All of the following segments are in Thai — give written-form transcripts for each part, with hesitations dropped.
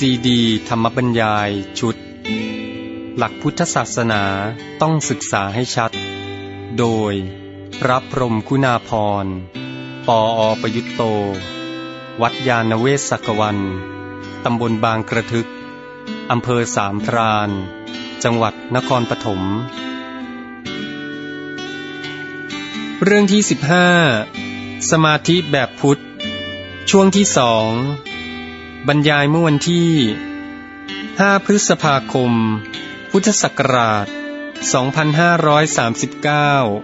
ซีดีธรรมบรรยายชุดหลักพุทธศาสนาต้องศึกษาให้ชัดโดยพระพรหมคุณาภรณ์ปอ.ประยุตโตวัดยานเวศกวันตำบลบางกระทึกอำเภอสามพรานจังหวัดนครปฐมเรื่องที่15สมาธิแบบพุทธช่วงที่2บรรยายเมื่อวันที่5พฤษภาคมพุทธศักราช2539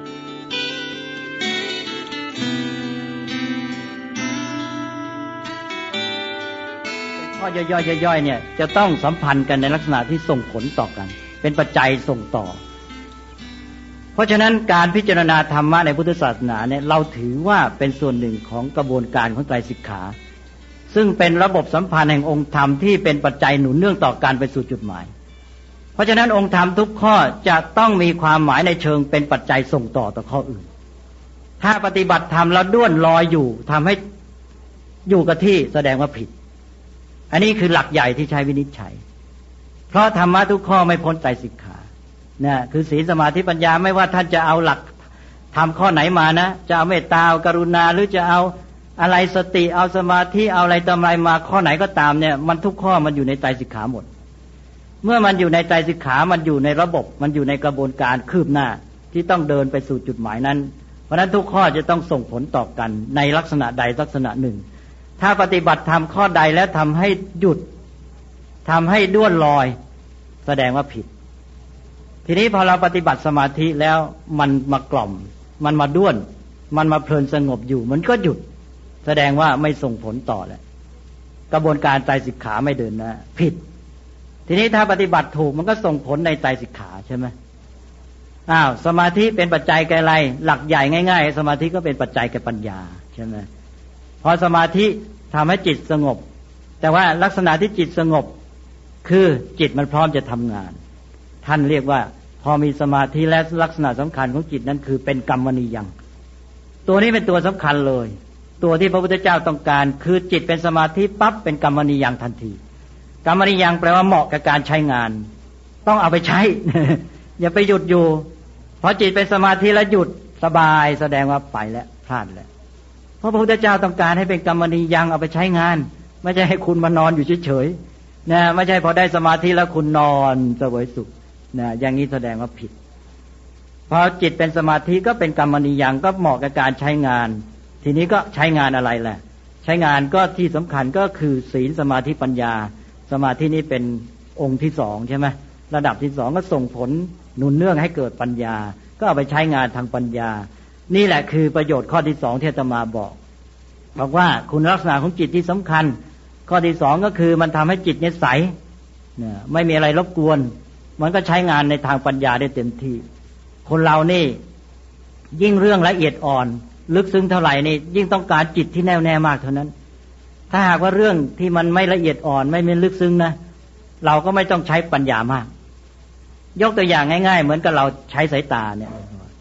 ข้อย่อยๆเนี่ยจะต้องสัมพันธ์กันในลักษณะที่ส่งผลต่อกันเป็นปัจจัยส่งต่อเพราะฉะนั้นการพิจารณาธรรมะในพุทธศาสนาเนี่ยเราถือว่าเป็นส่วนหนึ่งของกระบวนการของไตรสิกขาซึ่งเป็นระบบสัมพันธ์แห่งองค์ธรรมที่เป็นปัจจัยหนุนเนื่องต่อการไปสู่จุดหมายเพราะฉะนั้นองค์ธรรมทุกข้อจะต้องมีความหมายในเชิงเป็นปัจจัยส่งต่อข้ออื่นถ้าปฏิบัติธรรมแล้วด้วนลอยอยู่ทำให้อยู่กับที่แสดงว่าผิดอันนี้คือหลักใหญ่ที่ใช้วินิจฉัยเพราะธรรมะทุกข้อไม่พ้นไตรสิกขาเนี่ยคือศีลสมาธิปัญญาไม่ว่าท่านจะเอาหลักทำข้อไหนมานะจะเอาเมตตาเอากรุณาหรือจะเอาอะไรสติเอาสมาธิเอาอะไรตำไรมาข้อไหนก็ตามเนี่ยมันทุกข้อมันอยู่ในไตรสิกขาหมดเมื่อมันอยู่ในไตรสิกขามันอยู่ในระบบมันอยู่ในกระบวนการคืบหน้าที่ต้องเดินไปสู่จุดหมายนั้นเพราะฉะนั้นทุกข้อจะต้องส่งผลต่อกันในลักษณะใดลักษณะหนึ่งถ้าปฏิบัติทำข้อใดแล้วทำให้หยุดทำให้ด้วนลอยแสดงว่าผิดทีนี้พอเราปฏิบัติสมาธิแล้วมันมากล่อมมันมาด้วนมันมาเพลินสงบอยู่มันก็หยุดแสดงว่าไม่ส่งผลต่อแล้วกระบวนการไตรสิกขาไม่เดินหน้าผิดทีนี้ถ้าปฏิบัติถูกมันก็ส่งผลในไตรสิกขาใช่ไหมสมาธิเป็นปัจจัยแก่อะไรหลักใหญ่ง่ายๆสมาธิก็เป็นปัจจัยแก่ปัญญาใช่ไหมพอสมาธิทำให้จิตสงบแต่ว่าลักษณะที่จิตสงบคือจิตมันพร้อมจะทำงานท่านเรียกว่าพอมีสมาธิและลักษณะสำคัญของจิตนั้นคือเป็นกัมมณียังตัวนี้เป็นตัวสำคัญเลยตัวที่พระพุทธเจ้าต้องการคือจิตเป็นสมาธิปั๊บเป็นกัมมณียังทันทีกัมมณียังแปลว่าเหมาะกับการใช้งานต้องเอาไปใช้ อย่าไปหยุดอยู่พอจิตเป็นสมาธิแล้วหยุดสบายแสดงว่าไปแล้วพลาดแล้วเพราะพระพุทธเจ้าต้องการให้เป็นกัมมณียังเอาไปใช้งานไม่ใช่ให้คุณมานอนอยู่เฉยๆนะไม่ใช่พอได้สมาธิแล้วคุณนอนเสวยสุขนะอย่างนี้แสดงว่าผิดพอจิตเป็นสมาธิก็เป็นกัมมณียังก็เหมาะกับการใช้งานทีนี้ก็ใช้งานอะไรแหละใช้งานก็ที่สำคัญก็คือศีลสมาธิปัญญาสมาธินี้เป็นองค์ที่สองใช่ไหมระดับที่สองก็ส่งผลหนุนเนื่องให้เกิดปัญญาก็เอาไปใช้งานทางปัญญานี่แหละคือประโยชน์ข้อที่สองที่อาตมาบอกว่าคุณลักษณะของจิตที่สำคัญข้อที่สองก็คือมันทำให้จิตเนี่ยใสไม่มีอะไรรบกวนมันก็ใช้งานในทางปัญญาได้เต็มที่คนเรานี่ยิ่งเรื่องละเอียดอ่อนลึกซึ้งเท่าไหร่นี่ยิ่งต้องการจิตที่แน่วแน่มากเท่านั้นถ้าหากว่าเรื่องที่มันไม่ละเอียดอ่อนไม่มีลึกซึ้งนะเราก็ไม่ต้องใช้ปัญญามากยกตัวอย่างง่ายๆเหมือนกับเราใช้สายตาเนี่ย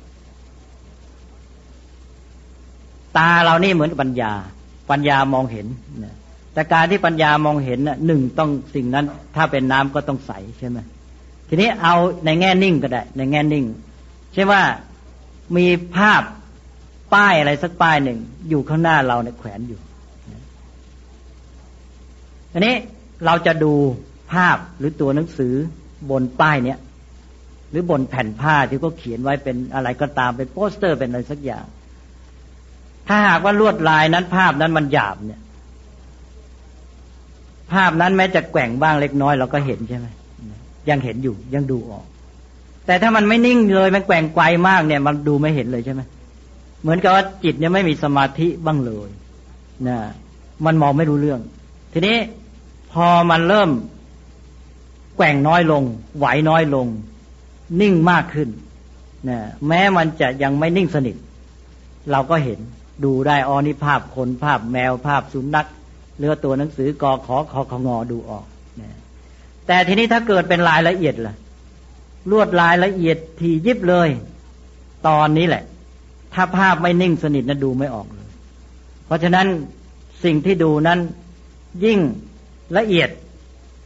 ตาเรานี่เหมือนปัญญามองเห็นแต่การที่ปัญญามองเห็นหนึ่งต้องสิ่งนั้นถ้าเป็นน้ำก็ต้องใสใช่ไหมทีนี้เอาในแง่นิ่งก็ได้ในแง่นิ่งใช่ว่ามีภาพป้ายอะไรสักป้ายหนึ่งอยู่ข้างหน้าเราเนี่ยแขวนอยู่ทีนี้เราจะดูภาพหรือตัวหนังสือบนป้ายเนี้ยหรือบนแผ่นผ้าที่เขาเขียนไว้เป็นอะไรก็ตามเป็นโปสเตอร์เป็นอะไรสักอย่างถ้าหากว่าลวดลายนั้นภาพนั้นมันหยาบเนี่ยภาพนั้นแม้จะแกว่งบ้างเล็กน้อยเราก็เห็นใช่ไหมยังเห็นอยู่ยังดูออกแต่ถ้ามันไม่นิ่งเลยมันแกว่งไกวมากเนี่ยมันดูไม่เห็นเลยใช่ไหมเหมือนกับว่าจิตเนี่ยไม่มีสมาธิบ้างเลยนะมันมองไม่รู้เรื่องทีนี้พอมันเริ่มแกว่งน้อยลงไหวน้อยลงนิ่งมากขึ้นนะแม้มันจะยังไม่นิ่งสนิทเราก็เห็นดูได้นี่ภาพคนภาพแมวภาพสุนัขหรือตัวหนังสือกขอขงดูออกนะแต่ทีนี้ถ้าเกิดเป็นรายละเอียดล่ะลวดลายละเอียดถี่ยิบเลยตอนนี้แหละถ้าภาพไม่นิ่งสนิทนะดูไม่ออกเลยเพราะฉะนั้นสิ่งที่ดูนั้นยิ่งละเอียด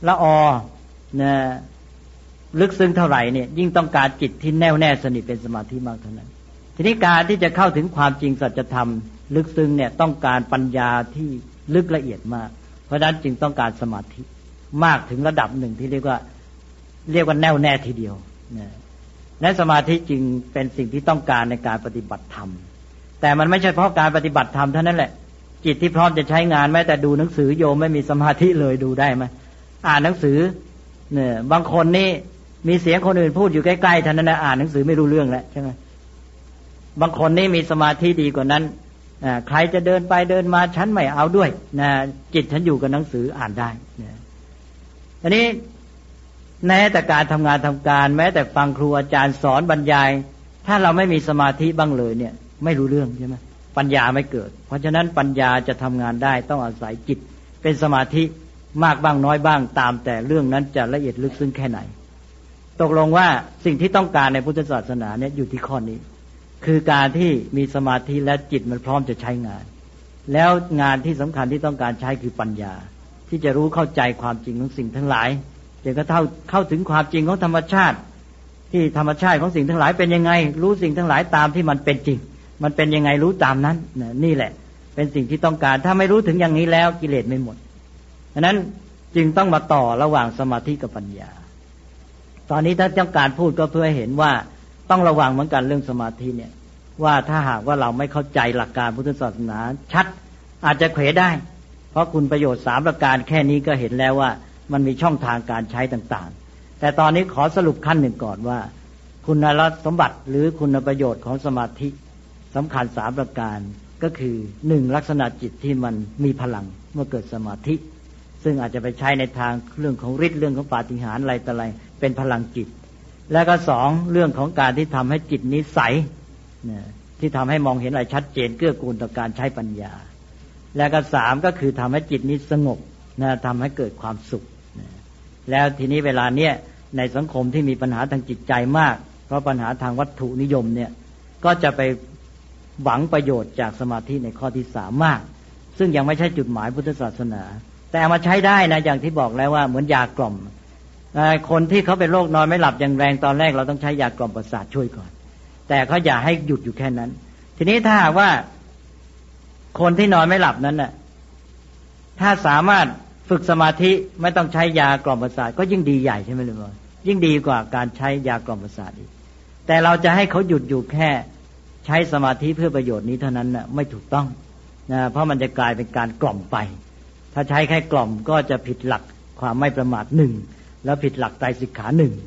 ละออนะลึกซึ้งเท่าไหร่เนี่ยยิ่งต้องการจิตที่แน่วแน่สนิทเป็นสมาธิมากเท่านั้นทีนี้การที่จะเข้าถึงความจริงสัจธรรมลึกซึ้งเนี่ยต้องการปัญญาที่ลึกละเอียดมากเพราะฉะนั้นจึงต้องการสมาธิมากถึงระดับหนึ่งที่เรียกว่าแน่วแน่ทีเดียวนะและสมาธิจึงเป็นสิ่งที่ต้องการในการปฏิบัติธรรมแต่มันไม่ใช่เพราะการปฏิบัติธรรมเท่านั้นแหละจิตที่พร้อมจะใช้งานแม้แต่ดูหนังสือโยมไม่มีสมาธิเลยดูได้ไหมอ่านหนังสือเนี่ยบางคนนี่มีเสียงคนอื่นพูดอยู่ใกล้ๆท่านนั้นอ่านหนังสือไม่รู้เรื่องแล้วใช่ไหมบางคนนี่มีสมาธิดีกว่านั้นใครจะเดินไปเดินมาฉันไม่เอาด้วยนะจิตฉันอยู่กับหนังสืออ่านได้นะอันนี้แม้แต่การทำงานทำการแม้แต่ฟังครูอาจารย์สอนบรรยายถ้าเราไม่มีสมาธิบ้างเลยเนี่ยไม่รู้เรื่องใช่ไหมปัญญาไม่เกิดเพราะฉะนั้นปัญญาจะทำงานได้ต้องอาศัยจิตเป็นสมาธิมากบ้างน้อยบ้างตามแต่เรื่องนั้นจะละเอียดลึกซึ้งแค่ไหนตกลงว่าสิ่งที่ต้องการในพุทธศาสนาเนี่ยอยู่ที่ข้อนี้คือการที่มีสมาธิและจิตมันพร้อมจะใช้งานแล้วงานที่สำคัญที่ต้องการใช้คือปัญญาที่จะรู้เข้าใจความจริงของสิ่งทั้งหลายจนกระทั่งเข้าถึงความจริงของธรรมชาติที่ธรรมชาติของสิ่งทั้งหลายเป็นยังไงรู้สิ่งทั้งหลายตามที่มันเป็นจริงมันเป็นยังไงรู้ตามนั้นนี่แหละเป็นสิ่งที่ต้องการถ้าไม่รู้ถึงอย่างนี้แล้วกิเลสไม่หมดฉะนั้นจึงต้องมาต่อระหว่างสมาธิกับปัญญาตอนนี้ถ้าต้องการพูดก็เพื่อให้เห็นว่าต้องระวังเหมือนกันเรื่องสมาธิเนี่ยว่าถ้าหากว่าเราไม่เข้าใจหลักการพุทธศาสนาชัดอาจจะเขวได้เพราะคุณประโยชน์3ประการแค่นี้ก็เห็นแล้วว่ามันมีช่องทางการใช้ต่างๆแต่ตอนนี้ขอสรุปขั้นหนึ่งก่อนว่าคุณสมบัติหรือคุณประโยชน์ของสมาธิสำคัญ3ประการก็คือ1ลักษณะจิตที่มันมีพลังเมื่อเกิดสมาธิซึ่งอาจจะไปใช้ในทางเรื่องของฤทธิ์เรื่องของปาฏิหาริย์อะไรต่ออะไรเป็นพลังจิตแล้วก็2เรื่องของการที่ทำให้จิตนี้ใสที่ทำให้มองเห็นอะไรชัดเจนเกื้อกูลต่อการใช้ปัญญาแล้วก็3ก็คือทำให้จิตนี้สงบทำให้เกิดความสุขแล้วทีนี้เวลาเนี้ยในสังคมที่มีปัญหาทางจิตใจมากเพราะปัญหาทางวัตถุนิยมเนี่ยก็จะไปหวังประโยชน์จากสมาธิในข้อที่3มากซึ่งยังไม่ใช่จุดหมายพุทธศาสนาแต่เอามาใช้ได้นะอย่างที่บอกแล้วว่าเหมือนยากล่อมคนที่เขาเป็นโรคนอนไม่หลับอย่างแรงตอนแรกเราต้องใช้ยากล่อมประสาทช่วยก่อนแต่เขาอย่าให้หยุดอยู่แค่นั้นทีนี้ถ้าหากว่าคนที่นอนไม่หลับนั้นน่ะถ้าสามารถฝึกสมาธิไม่ต้องใช้ยากล่อมประสาทก็ยิ่งดีใหญ่ใช่ไหมลุงยิ่งดีกว่าการใช้ยากล่อมประสาทอีกแต่เราจะให้เขาหยุดอยู่แค่ใช้สมาธิเพื่อประโยชน์นี้เท่านั้นน่ะไม่ถูกต้องนะเพราะมันจะกลายเป็นการกล่อมไปถ้าใช้แค่กล่อมก็จะผิดหลักความไม่ประมาท1แล้วผิดหลักไตรสิกขา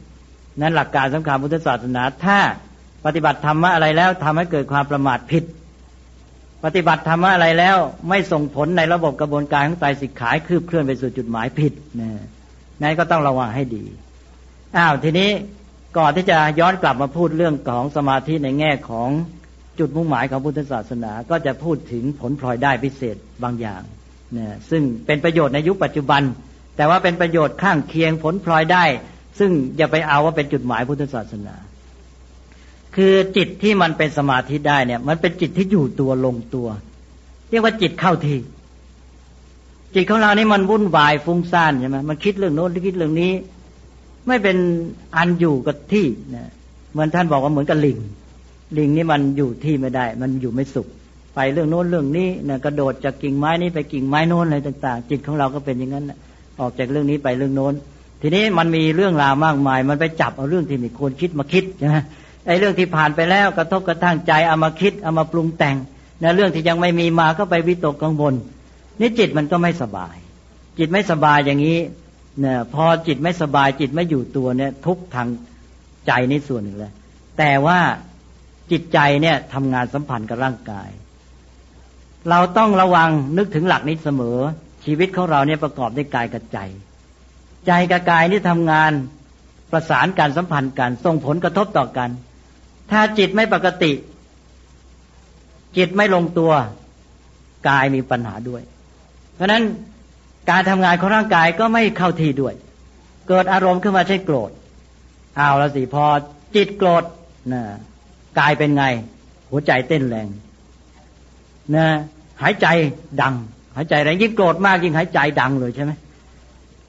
1นั้นหลักการสำคัญพุทธศาสนาถ้าปฏิบัติธรรมะอะไรแล้วทำให้เกิดความประมาทผิดปฏิบัติธรรมะอะไรแล้วไม่ส่งผลในระบบกระบวนการของไตรสิกขาคืบเคลื่อนไปสู่จุดหมายผิดนั่นก็ต้องระวังให้ดีทีนี้ก่อนที่จะย้อนกลับมาพูดเรื่องของสมาธิในแง่ของจุดมุ่งหมายของพุทธศาสนาก็จะพูดถึงผลพลอยได้พิเศษบางอย่างซึ่งเป็นประโยชน์ในยุคปัจจุบันแต่ว่าเป็นประโยชน์ข้างเคียงผลพลอยได้ซึ่งอย่าไปเอาว่าเป็นจุดหมายพุทธศาสนาคือจิตที่มันเป็นสมาธิได้เนี่ยมันเป็นจิตที่อยู่ตัวลงตัวเรียกว่าจิตเข้าที่จิตของเรานี่มันวุ่นวายฟุ้งซ่านใช่ไหมมันคิดเรื่องโน้นคิดเรื่องนี้ไม่เป็นอันอยู่กับที่นะเหมือนท่านบอกว่าเหมือนกับลิงนี่มันอยู่ที่ไม่ได้มันอยู่ไม่สุขไปเรื่องโน้นเรื่องนี้นะกระโดดจากกิ่งไม้นี้ไปกิ่งไม้โน้นอะไรต่างๆจิตของเราก็เป็นอย่างนั้นนะออกจากเรื่องนี้ไปเรื่องโน้นทีนี้มันมีเรื่องราวมากมายมันไปจับเอาเรื่องที่ไม่ควรคิดมาคิดใช่ไหมไอ้เรื่องที่ผ่านไปแล้วกระทบกระทั่งใจเอามาคิดเอามาปรุงแต่งนะเรื่องที่ยังไม่มีมาก็ไปวิตกกังวลนี่จิตมันก็ไม่สบายจิตไม่สบายอย่างนี้เนี่ยพอจิตไม่สบายจิตไม่อยู่ตัวเนี่ยทุกทางใจนี่ส่วนหนึ่งเลยแต่ว่าจิตใจเนี่ยทำงานสัมพันธ์กับร่างกายเราต้องระวังนึกถึงหลักนี้เสมอชีวิตของเราเนี่ยประกอบด้วยกายกับใจใจกับกายนี่ทำงานประสานกันสัมพันธ์กันส่งผลกระทบต่อกันถ้าจิตไม่ปกติจิตไม่ลงตัวกายมีปัญหาด้วยเพราะฉะนั้นการทำงานของร่างกายก็ไม่เข้าที่ด้วยเกิดอารมณ์ขึ้นมาใช่โกรธเอาละสิพอจิตโกรธนะกายเป็นไงหัวใจเต้นแรงนะหายใจดังหายใจแรงยิ่งโกรธมากยิ่งหายใจดังเลยใช่ไหม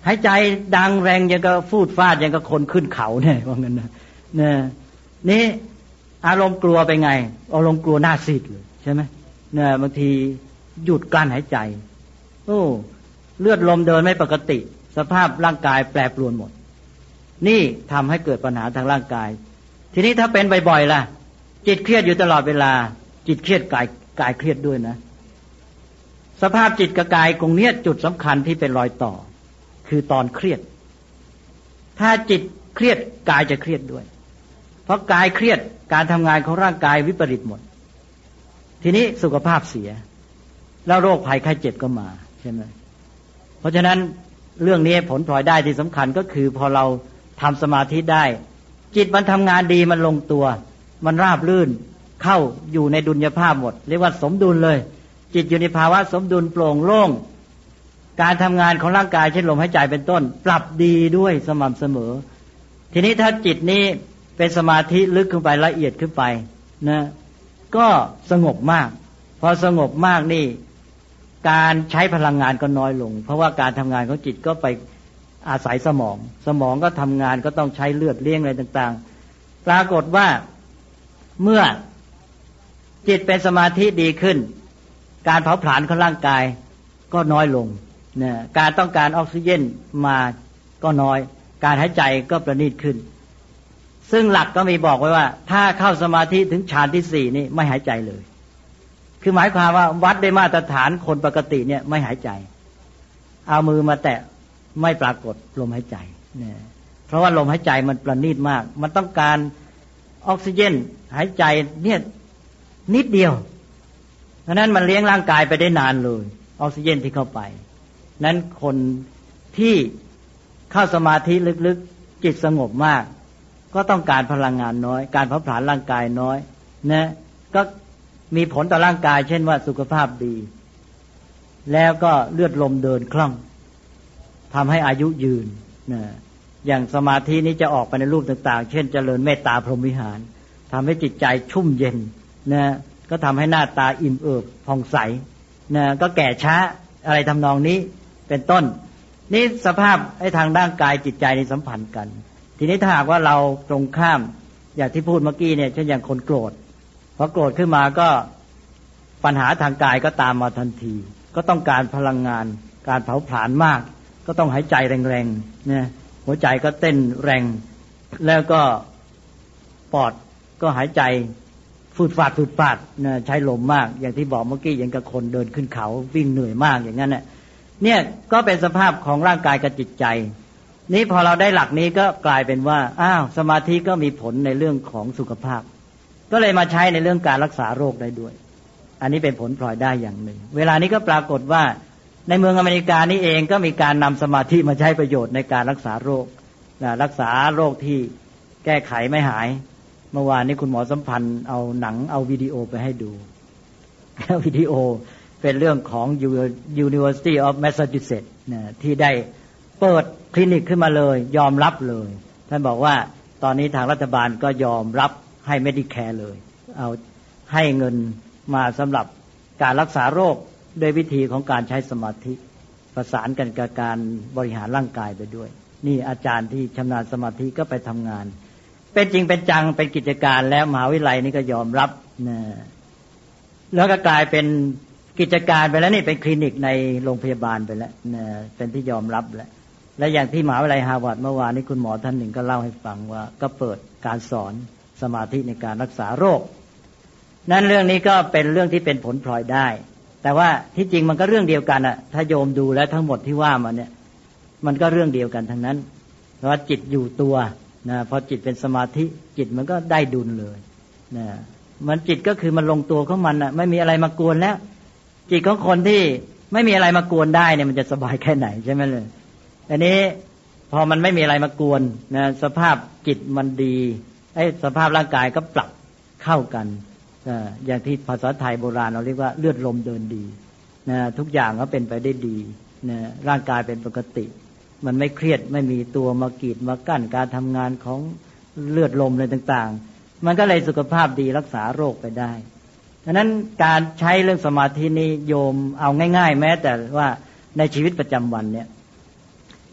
หายใจดังแรงยังก็ฟูดฟาดยังก็คนขึ้นเขาเนี่ยว่างั้นนะนี่อารมณ์กลัวไปไงอารมณ์กลัวหน้าซีดเลยใช่ไหมเนี่ยบางทีหยุดกลั้นหายใจโอ้เลือดลมเดินไม่ปกติสภาพร่างกายแปรปรวนหมดนี่ทำให้เกิดปัญหาทางร่างกายทีนี้ถ้าเป็นบ่อยๆล่ะจิตเครียดอยู่ตลอดเวลาจิตเครียดกายเครียดด้วยนะสภาพจิตกับกายตรงนี้จุดสำคัญที่เป็นรอยต่อคือตอนเครียดถ้าจิตเครียดกายจะเครียดด้วยเพราะกายเครียดการทำงานของร่างกายวิปริตหมดทีนี้สุขภาพเสียแล้วโรคภัยไข้เจ็บก็มาใช่ไหมเพราะฉะนั้นเรื่องนี้ผลพลอยได้ที่สำคัญก็คือพอเราทำสมาธิได้จิตมันทำงานดีมันลงตัวมันราบรื่นเข้าอยู่ในดุลยภาพหมดเรียกว่าสมดุลเลยจิตอยู่ในภาวะสมดุลโปร่งโล่งการทำงานของร่างกายเช่นลมหายใจเป็นต้นปรับดีด้วยสม่ำเสมอทีนี้ถ้าจิตนี้เป็นสมาธิลึกขึ้นไปละเอียดขึ้นไปนะก็สงบมากพอสงบมากนี่การใช้พลังงานก็น้อยลงเพราะว่าการทำงานของจิตก็ไปอาศัยสมองก็ทำงานก็ต้องใช้เลือดเลี้ยงอะไรต่างๆปรากฏว่าเมื่อจิตเป็นสมาธิดีขึ้นการเผาผลาญของร่างกายก็น้อยลงเนี่ยการต้องการออกซิเจนมาก็น้อยการหายใจก็ประณีตขึ้นซึ่งหลักก็มีบอกไว้ว่าถ้าเข้าสมาธิถึงฌานที่ 4นี่ไม่หายใจเลยคือหมายความว่าวัดได้มาตรฐานคนปกติเนี่ยไม่หายใจเอามือมาแตะไม่ปรากฏลมหายใจเนี่ยเพราะว่าลมหายใจมันประณีตมากมันต้องการออกซิเจนหายใจเนี่ยนิดเดียวเพราะนั้นมันเลี้ยงร่างกายไปได้นานเลยออกซิเจนที่เข้าไปนั้นคนที่เข้าสมาธิลึกๆจิตสงบมากก็ต้องการพลังงานน้อยการเผาผลาญร่างกายน้อยนะก็มีผลต่อร่างกายเช่นว่าสุขภาพดีแล้วก็เลือดลมเดินคล่องทำให้อายุยืนนะอย่างสมาธินี้จะออกไปในรูปต่างๆเช่นเจริญเมตตาพรหมวิหารทำให้จิตใจชุ่มเย็นนะก็ทำให้หน้าตาอิ่มเอิบผ่องใสนะก็แก่ช้าอะไรทำนองนี้เป็นต้นนี่สภาพไอ้ทางร่างกายจิตใจนี่สัมพันธ์กันทีนี้ถ้าหากว่าเราตรงข้ามอย่างที่พูดเมื่อกี้เนี่ยเช่นอย่างคนโกรธพอโกรธขึ้นมาก็ปัญหาทางกายก็ตามมาทันทีก็ต้องการพลังงานการเผาผลาญมากก็ต้องหายใจแรงๆนะหัวใจก็เต้นแรงแล้วก็ปอดก็หายใจฟืดฟาดนะใช้ลมมากอย่างที่บอกเมื่อกี้อย่างกับคนเดินขึ้นเขาวิ่งเหนื่อยมากอย่างนั้นเนี่ยก็เป็นสภาพของร่างกายกับจิตใจนี้พอเราได้หลักนี้ก็กลายเป็นว่าอ้าวสมาธิก็มีผลในเรื่องของสุขภาพก็เลยมาใช้ในเรื่องการรักษาโรคได้ด้วยอันนี้เป็นผลพลอยได้อย่างหนึ่งเวลานี้ก็ปรากฏว่าในเมืองอเมริกานี่เองก็มีการนำสมาธิมาใช้ประโยชน์ในการรักษาโรครักษาโรคที่แก้ไขไม่หายเมื่อวานนี้คุณหมอสัมพันธ์เอาหนังเอาวิดีโอไปให้ดูวิดีโอเป็นเรื่องของ University of Massachusetts ที่ได้เปิดคลินิกขึ้นมาเลยยอมรับเลยท่านบอกว่าตอนนี้ทางรัฐบาลก็ยอมรับให้ Medicare เลยเอาให้เงินมาสำหรับการรักษาโรคโดยวิธีของการใช้สมาธิประสานกันกับการบริหารร่างกายไปด้วยนี่อาจารย์ที่ชำนาญสมาธิก็ไปทำงานเป็นจริงเป็นจังเป็นกิจการแล้วมหาวิทยาลัยนี่ก็ยอมรับนะแล้วก็กลายเป็นกิจการไปแล้วนี่เป็นคลินิกในโรงพยาบาลไปแล้วนะเป็นที่ยอมรับแล้วและอย่างที่มหาวิทยาลัยฮาร์วาร์ดเมื่อวานนี้คุณหมอท่านหนึ่งก็เล่าให้ฟังว่าก็เปิดการสอนสมาธิในการรักษาโรคนั้นเรื่องนี้ก็เป็นเรื่องที่เป็นผลพลอยได้แต่ว่าที่จริงมันก็เรื่องเดียวกันอะถ้าโยมดูแล้วทั้งหมดที่ว่ามาเนี่ยมันก็เรื่องเดียวกันทั้งนั้นเพราะว่าจิตอยู่ตัวนะพอจิตเป็นสมาธิจิตมันก็ได้ดุลเลยนะมันจิตก็คือมันลงตัวของมันอะไม่มีอะไรมากวนแล้วจิตของคนที่ไม่มีอะไรมากวนได้เนี่ยมันจะสบายแค่ไหนใช่ไหมเลยอันนี้พอมันไม่มีอะไรมากวนนะสภาพจิตมันดีสภาพร่างกายก็ปรับเข้ากันอย่างที่ภาษาไทยโบราณเราเรียกว่าเลือดลมเดินดีนะทุกอย่างก็เป็นไปได้ดีนะร่างกายเป็นปกติมันไม่เครียดไม่มีตัวมากีดมากั้นการทำงานของเลือดลมอะไรต่างๆมันก็เลยสุขภาพดีรักษาโรคไปได้ดังนั้นการใช้เรื่องสมาธินี้โยมเอาง่ายๆแม้แต่ว่าในชีวิตประจำวันเนี่ย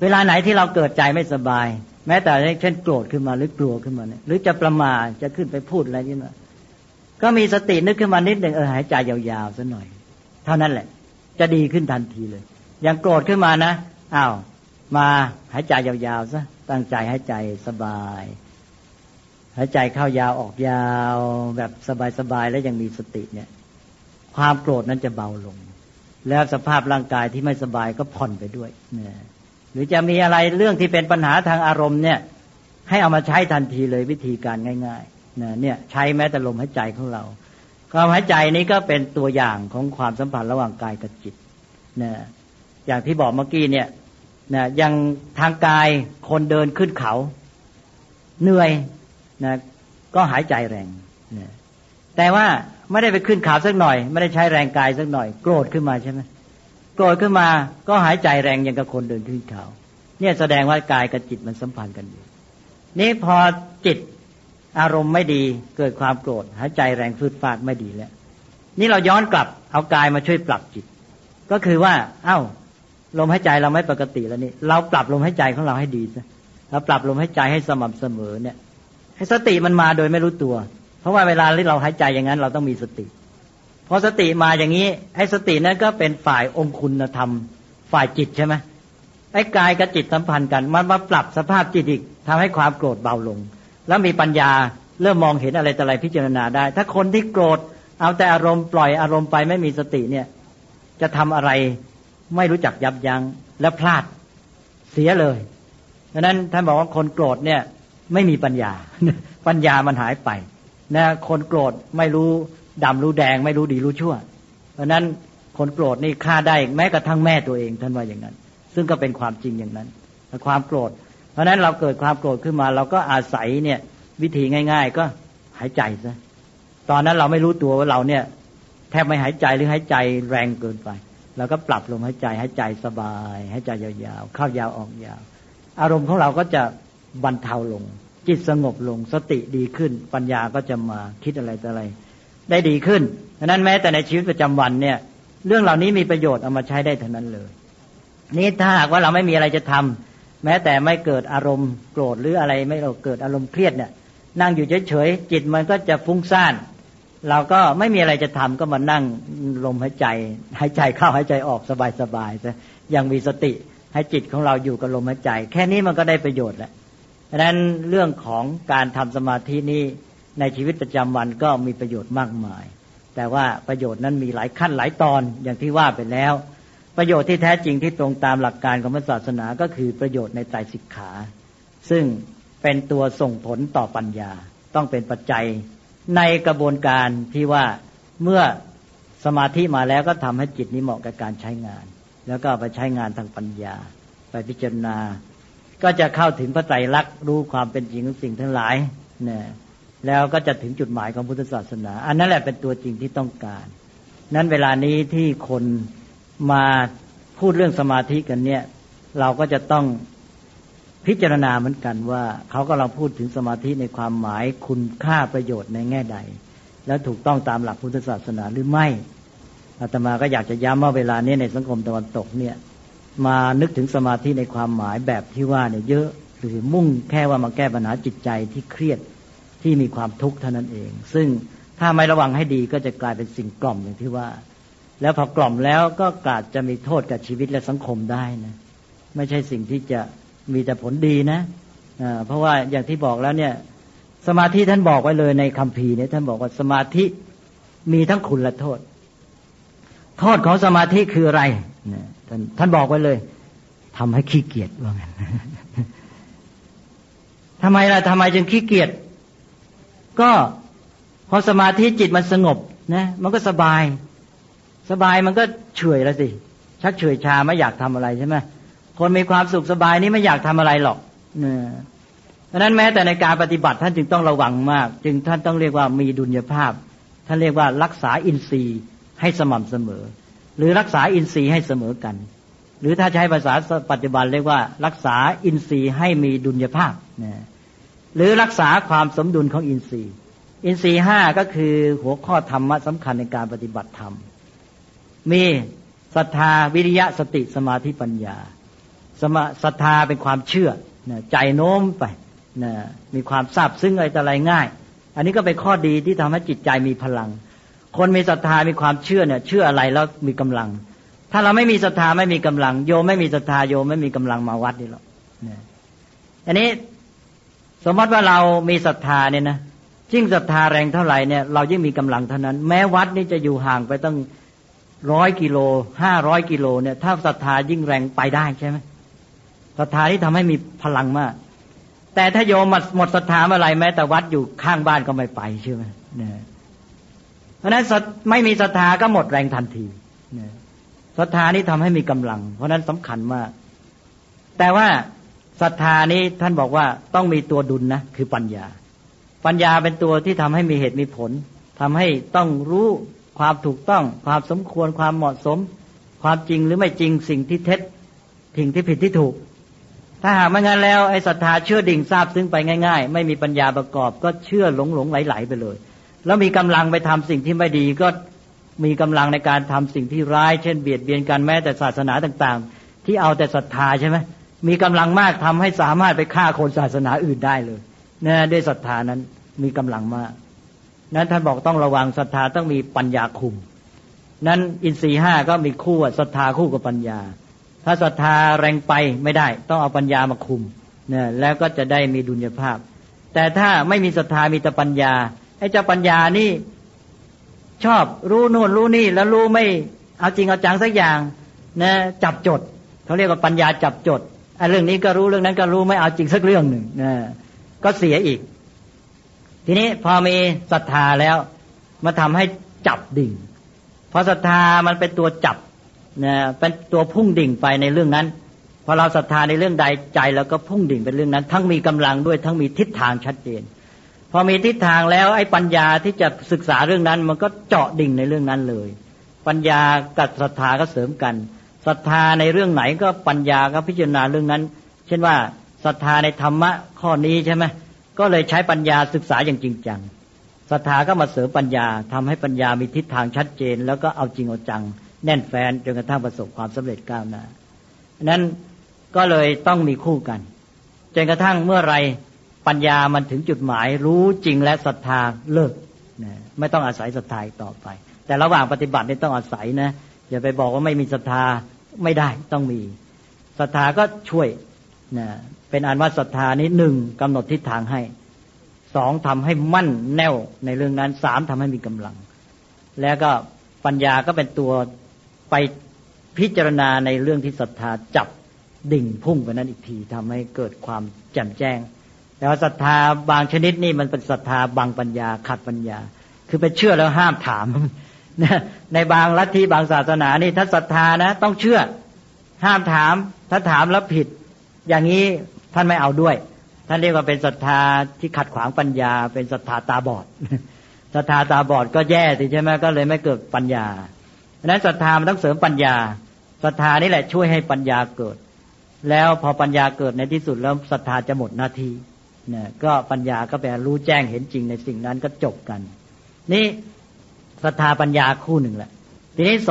เวลาไหนที่เราเกิดใจไม่สบายแม้แต่เช่นโกรธขึ้นมาหรือกลัวขึ้นมาเนี่ยหรือจะประมาทจะขึ้นไปพูดอะไรนี่นะก็มีสตินึกขึ้นมานิดหนึ่งหายใจยาวๆซะหน่อยเท่านั้นแหละจะดีขึ้นทันทีเลยอย่างโกรธขึ้นมานะอ้าวมาหายใจยาวๆซะตั้งใจหายใจสบายหายใจเข้ายาวออกยาวแบบสบายๆแล้วยังมีสติเนี่ยความโกรธนั้นจะเบาลงแล้วสภาพร่างกายที่ไม่สบายก็ผ่อนไปด้วยเนี่ยหรือจะมีอะไรเรื่องที่เป็นปัญหาทางอารมณ์เนี่ยให้เอามาใช้ทันทีเลยวิธีการง่ายๆเนี่ยใช้แม้แต่ลมหายใจของเราความหายใจนี้ก็เป็นตัวอย่างของความสัมพันธ์ระหว่างกายกับจิตเนี่ยอย่างที่บอกเมื่อกี้เนี่ยอย่างทางกายคนเดินขึ้นเขาเหนื่อยนะก็หายใจแรงนะแต่ว่าไม่ได้ไปขึ้นเขาสักหน่อยไม่ได้ใช้แรงกายสักหน่อยโกรธขึ้นมาใช่ไหมโกรธขึ้นมาก็หายใจแรงอย่างกับคนเดินขึ้นเขาเนี่ยแสดงว่ากายกับจิตมันสัมพันธ์กันอยู่นี่พอจิตอารมณ์ไม่ดีเกิดความโกรธหายใจแรงฟืดฟาดไม่ดีแล้วนี่เราย้อนกลับเอากายมาช่วยปรับจิตก็คือว่าลมหายใจเราไม่ปกติแล้วนี่เราปรับลมหายใจของเราให้ดีซะเราปรับลมหายใจให้สม่ำเสมอเนี่ยให้สติมันมาโดยไม่รู้ตัวเพราะว่าเวลาที่เราหายใจอย่างนั้นเราต้องมีสติพอสติมาอย่างนี้ไอ้สตินั้นก็เป็นฝ่ายองค์คุณธรรมฝ่ายจิตใช่ไหมไอ้กายกับจิตสัมพันธ์กันมันมาปรับสภาพจิตอีกทำให้ความโกรธเบาลงแล้วมีปัญญาเริ่มมองเห็นอะไรต่ออะไรพิจารณาได้ถ้าคนที่โกรธเอาแต่อารมณ์ปล่อยอารมณ์ไปไม่มีสติเนี่ยจะทำอะไรไม่รู้จักยับยั้งและพลาดเสียเลยดังนั้นท่านบอกว่าคนโกรธเนี่ยไม่มีปัญญาปัญญามันหายไปนะคนโกรธไม่รู้ดำรู้แดงไม่รู้ดีรู้ชั่วเพราะนั้นคนโกรธนี่ฆ่าได้แม้กระทั่งแม่ตัวเองท่านว่าอย่างนั้นซึ่งก็เป็นความจริงอย่างนั้นความโกรธเพราะนั้นเราเกิดความโกรธขึ้นมาเราก็อาศัยเนี่ยวิธีง่ายๆก็หายใจซะตอนนั้นเราไม่รู้ตัวว่าเราเนี่ยแทบไม่หายใจหรือหายใจแรงเกินไปเราก็ปรับลมหายใจสบายหายใจยาวๆเข้ายาวออกยาวอารมณ์ของเราก็จะบรรเทาลงจิตสงบลงสติดีขึ้นปัญญาก็จะมาคิดอะไรต่ออะไรได้ดีขึ้นฉะนั้นแม้แต่ในชีวิตประจำวันเนี่ยเรื่องเหล่านี้มีประโยชน์เอามาใช้ได้ทั้งนั้นเลยนี่ถ้าหากว่าเราไม่มีอะไรจะทำแม้แต่ไม่เกิดอารมณ์โกรธหรืออะไรไม่เกิดอารมณ์เครียดเนี่ยนั่งอยู่เฉยๆจิตมันก็จะฟุ้งซ่านเราก็ไม่มีอะไรจะทำก็มานั่งลมหายใจเข้าหายใจออกสบายๆซะยังมีสติให้จิตของเราอยู่กับลมหายใจแค่นี้มันก็ได้ประโยชน์แล้วฉะนั้นเรื่องของการทำสมาธินี้ในชีวิตประจำวันก็มีประโยชน์มากมายแต่ว่าประโยชน์นั้นมีหลายขั้นหลายตอนอย่างที่ว่าไปแล้วประโยชน์ที่แท้จริงที่ตรงตามหลักการของศาสนาก็คือประโยชน์ในไตรสิกขาซึ่งเป็นตัวส่งผลต่อปัญญาต้องเป็นปัจจัยในกระบวนการที่ว่าเมื่อสมาธิมาแล้วก็ทำให้จิตนี้เหมาะกับการใช้งานแล้วก็ไปใช้งานทางปัญญาไปพิจารณาก็จะเข้าถึงพระไตรลักษณ์รู้ความเป็นจริงของสิ่งทั้งหลายเนี่ยแล้วก็จะถึงจุดหมายของพุทธศาสนาอันนั้นแหละเป็นตัวจริงที่ต้องการนั้นเวลานี้ที่คนมาพูดเรื่องสมาธิกันเนี่ยเราก็จะต้องพิจารณาเหมือนกันว่าเขากำลังพูดถึงสมาธิในความหมายคุณค่าประโยชน์ในแง่ใดแล้วถูกต้องตามหลักพุทธศาสนาหรือไม่อาตมาก็อยากจะย้ำว่าเวลานี้ในสังคมตะวันตกเนี่ยมานึกถึงสมาธิในความหมายแบบที่ว่าเนี่ยเยอะหรือมุ่งแค่ว่ามาแก้ปัญหาจิตใจที่เครียดที่มีความทุกข์เท่านั้นเองซึ่งถ้าไม่ระวังให้ดีก็จะกลายเป็นสิ่งกล่อมอย่างที่ว่าแล้วพอกล่อมแล้วก็อาจจะมีโทษกับชีวิตและสังคมได้นะไม่ใช่สิ่งที่จะมีแต่ผลดีนะเพราะว่าอย่างที่บอกแล้วเนี่ยสมาธิท่านบอกไว้เลยในคัมภีร์เนี่ยท่านบอกว่าสมาธิมีทั้งคุณและโทษโทษของสมาธิคืออะไรท่านบอกไว้เลยทำให้ขี้เกียจว่างั้นทำไมล่ะทำไมจึงขี้เกียจก็พอสมาธิจิตมันสงบนะมันก็สบายมันก็เฉยแล้วสิชักเฉยชาไม่อยากทำอะไรใช่ไหมคนมีความสุขสบายนี่ไม่อยากทำอะไรหรอกเพราะนั้นแม้แต่ในการปฏิบัติท่านจึงต้องระวังมากจึงท่านต้องเรียกว่ามีดุลยภาพท่านเรียกว่ารักษาอินทรีย์ให้สม่ำเสมอหรือรักษาอินทรีย์ให้เสมอกันหรือถ้าใช้ภาษาปัจจุบันเรียกว่ารักษาอินทรีย์ให้มีดุลยภาพหรือรักษาความสมดุลของอินทรีย์5ก็คือหัวข้อธรรมะสำคัญในการปฏิบัติธรรมมีศรัทธาวิริยะสติสมาธิปัญญาศรัทธาเป็นความเชื่อใจโน้มไปมีความซาบซึ้งอะไรต่ออะไรง่ายอันนี้ก็เป็นข้อดีที่ทำให้จิตใจมีพลังคนมีศรัทธามีความเชื่อเนี่ยเชื่ออะไรแล้วมีกำลังถ้าเราไม่มีศรัทธาไม่มีกำลังโยมไม่มีศรัทธาโยมไม่มีกำลังมาวัดนี่หรอกอันนี้สมมติว่าเรามีศรัทธาเนี่ยนะยิ่งศรัทธาแรงเท่าไหร่เนี่ยเรายิ่งมีกำลังเท่านั้นแม้วัดนี่จะอยู่ห่างไปตั้ง100 กิโล500 กิโลเนี่ยถ้าศรัทธายิ่งแรงไปได้ใช่ไหมศรัทธาที่ทำให้มีพลังมากแต่ถ้าโยมหมดศรัทธาเมื่อไหร่แม้แต่วัดอยู่ข้างบ้านก็ไม่ไปใช่ไหมเพราะฉะนั้นไม่มีศรัทธาก็หมดแรงทันทีศรัทธานี้ทำให้มีกำลังเพราะนั้นสำคัญมากแต่ว่าศรัทธานี้ท่านบอกว่าต้องมีตัวดุลนะคือปัญญาเป็นตัวที่ทำให้มีเหตุมีผลทำให้ต้องรู้ความถูกต้องความสมควรความเหมาะสมความจริงหรือไม่จริงสิ่งที่เท็จสิ่งที่ผิดที่ถูกถ้าหากไม่งั้นแล้วไอ้ศรัทธาเชื่อดิ่งทราบซึ้งไปง่ายๆไม่มีปัญญาประกอบก็เชื่อหลงไหลไปเลยแล้วมีกำลังไปทำสิ่งที่ไม่ดีก็มีกำลังในการทำสิ่งที่ร้ายเช่นเบียดเบียนกันแม้แต่ศาสนาต่างๆที่เอาแต่ศรัทธาใช่ไหมมีกำลังมากทำให้สามารถไปฆ่าคนศาสนาอื่นได้เลยด้วยศรัทธานั้นมีกำลังมากนั้นท่านบอกต้องระวังศรัทธาต้องมีปัญญาคุมนั้นอินทรีย์5ก็มีคู่ศรัทธาคู่กับปัญญาถ้าศรัทธาแรงไปไม่ได้ต้องเอาปัญญามาคุมแล้วก็จะได้มีดุลยภาพแต่ถ้าไม่มีศรัทธามีแต่ปัญญาไอ้เจ้าปัญญานี่ชอบรู้โน่นรู้นี่แล้วรู้ไม่เอาจริงเอาจังสักอย่างจับจดเขาเรียกว่าปัญญาจับจดเรื่องนี้ก็รู้เรื่องนั้นก็รู้ไม่เอาจริงสักเรื่องหนึ่งก็เสียอีกทีนี้พอมีศรัทธาแล้วมาทำให้จับดิ่งพอศรัทธามันเป็นตัวจับเป็นตัวพุ่งดิ่งไปในเรื่องนั้นพอเราศรัทธาในเรื่องใดใจเราก็พุ่งดิ่งเป็นเรื่องนั้นทั้งมีกำลังด้วยทั้งมีทิศทางชัดเจนพอมีทิศทางแล้วไอ้ปัญญาที่จะศึกษาเรื่องนั้นมันก็เจาะดิ่งในเรื่องนั้นเลยปัญญากับศรัทธาก็เสริมกันศรัทธาในเรื่องไหนก็ปัญญาก็พิจารณาเรื่องนั้นเช่นว่าศรัทธาในธรรมะข้อนี้ใช่ไหมก็เลยใช้ปัญญาศึกษาอย่างจริงจังศรัทธาก็มาเสริมปัญญาทำให้ปัญญามีทิศทางชัดเจนแล้วก็เอาจริงเอาจังแน่นแฟ้นจนกระทั่งประสบความสำเร็จก้าวหน้านั้นก็เลยต้องมีคู่กันจนกระทั่งเมื่อไรปัญญามันถึงจุดหมายรู้จริงและศรัทธาเลิกไม่ต้องอาศัยศรัทธาต่อไปแต่ระหว่างปฏิบัตินี่ต้องอาศัยนะอย่าไปบอกว่าไม่มีศรัทธาไม่ได้ต้องมีศรัทธาก็ช่วยเป็นอันว่าศรัทธานี้1กำหนดทิศทางให้2ทำให้มั่นแน่วในเรื่องนั้น3ทำให้มีกำลังแล้วก็ปัญญาก็เป็นตัวไปพิจารณาในเรื่องที่ศรัทธาจับดิ่งพุ่งไปนั้นอีกทีทำให้เกิดความแจ่มแจ้งแต่ว่าศรัทธาบางชนิดนี่มันเป็นศรัทธาบังปัญญาขัดปัญญาคือไปเชื่อแล้วห้ามถามในบางลัทธิบางศาสนานี่ถ้าศรัทธานะต้องเชื่อห้ามถามถ้าถามแล้วผิดอย่างนี้ท่านไม่เอาด้วยท่านเรียกว่าเป็นศรัทธาที่ขัดขวางปัญญาเป็นศรัทธาตาบอดศรัทธาตาบอดก็แย่สิใช่ไหมก็เลยไม่เกิดปัญญาเพราะฉะนั้นศรัทธามันต้องเสริมปัญญาศรัทธานี่แหละช่วยให้ปัญญาเกิดแล้วพอปัญญาเกิดในที่สุดแล้วศรัทธาจะหมดหน้าที่ก็ปัญญาก็แปลรู้แจ้งเห็นจริงในสิ่งนั้นก็จบกันนี่ศรัทธาปัญญาคู่หนึ่งแหละทีนี้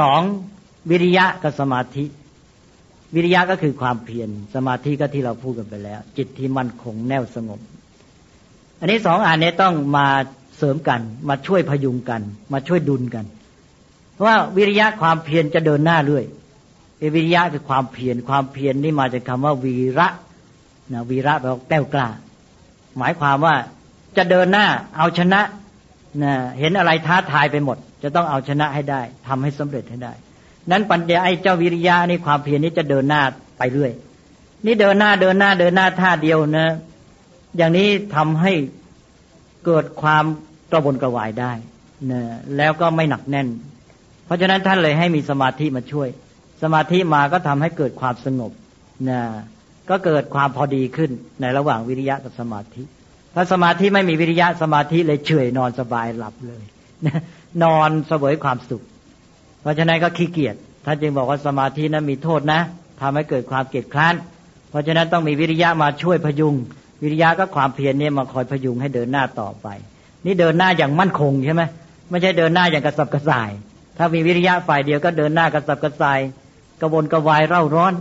2วิริยะกับสมาธิวิริยะก็คือความเพียรสมาธิก็ที่เราพูดกันไปแล้วจิตที่มั่นคงแน่วสงบอันนี้2อันนี้ต้องมาเสริมกันมาช่วยพยุงกันมาช่วยดุลกันเพราะว่าวิริยะความเพียรจะเดินหน้าเรื่อยวิริยะคือความเพียรนี่มาจากคำว่าวีระวีระแปลว่าแกล้วกล้าหมายความว่าจะเดินหน้าเอาชนะเห็นอะไรท้าทายไปหมดจะต้องเอาชนะให้ได้ทำให้สำเร็จให้ได้นั้นปัญญาไอ้เจ้าวิริยะนี่ความเพียรนี้จะเดินหน้าไปเรื่อยนี่เดินหน้าท่าเดียวนะอย่างนี้ทำให้เกิดความกระวนกระวายได้นะแล้วก็ไม่หนักแน่นเพราะฉะนั้นท่านเลยให้มีสมาธิมาช่วยสมาธิมาก็ทำให้เกิดความสงบนะก็เกิดความพอดีขึ้นในระหว่างวิริยะกับสมาธิถ้าสมาธิไม่มีวิริยะสมาธิเลยเฉยนอนสบายหลับเลยนอนเสวยความสุขเพราะฉะนั้นก็ขี้เกียจท่านจึงบอกว่าสมาธินั้นมีโทษนะทำให้เกิดความเกียจคร้านเพราะฉะนั้นต้องมีวิริยะมาช่วยพยุงวิริยะก็ความเพียรเนี่ยมาคอยพยุงให้เดินหน้าต่อไปนี่เดินหน้าอย่างมั่นคงใช่ไหมไม่ใช่เดินหน้าอย่างกระสับกระส่ายถ้ามีวิริยะฝ่ายเดียวก็เดินหน้ากระสับกระส่ายกระวนกระวายเร่าร้อน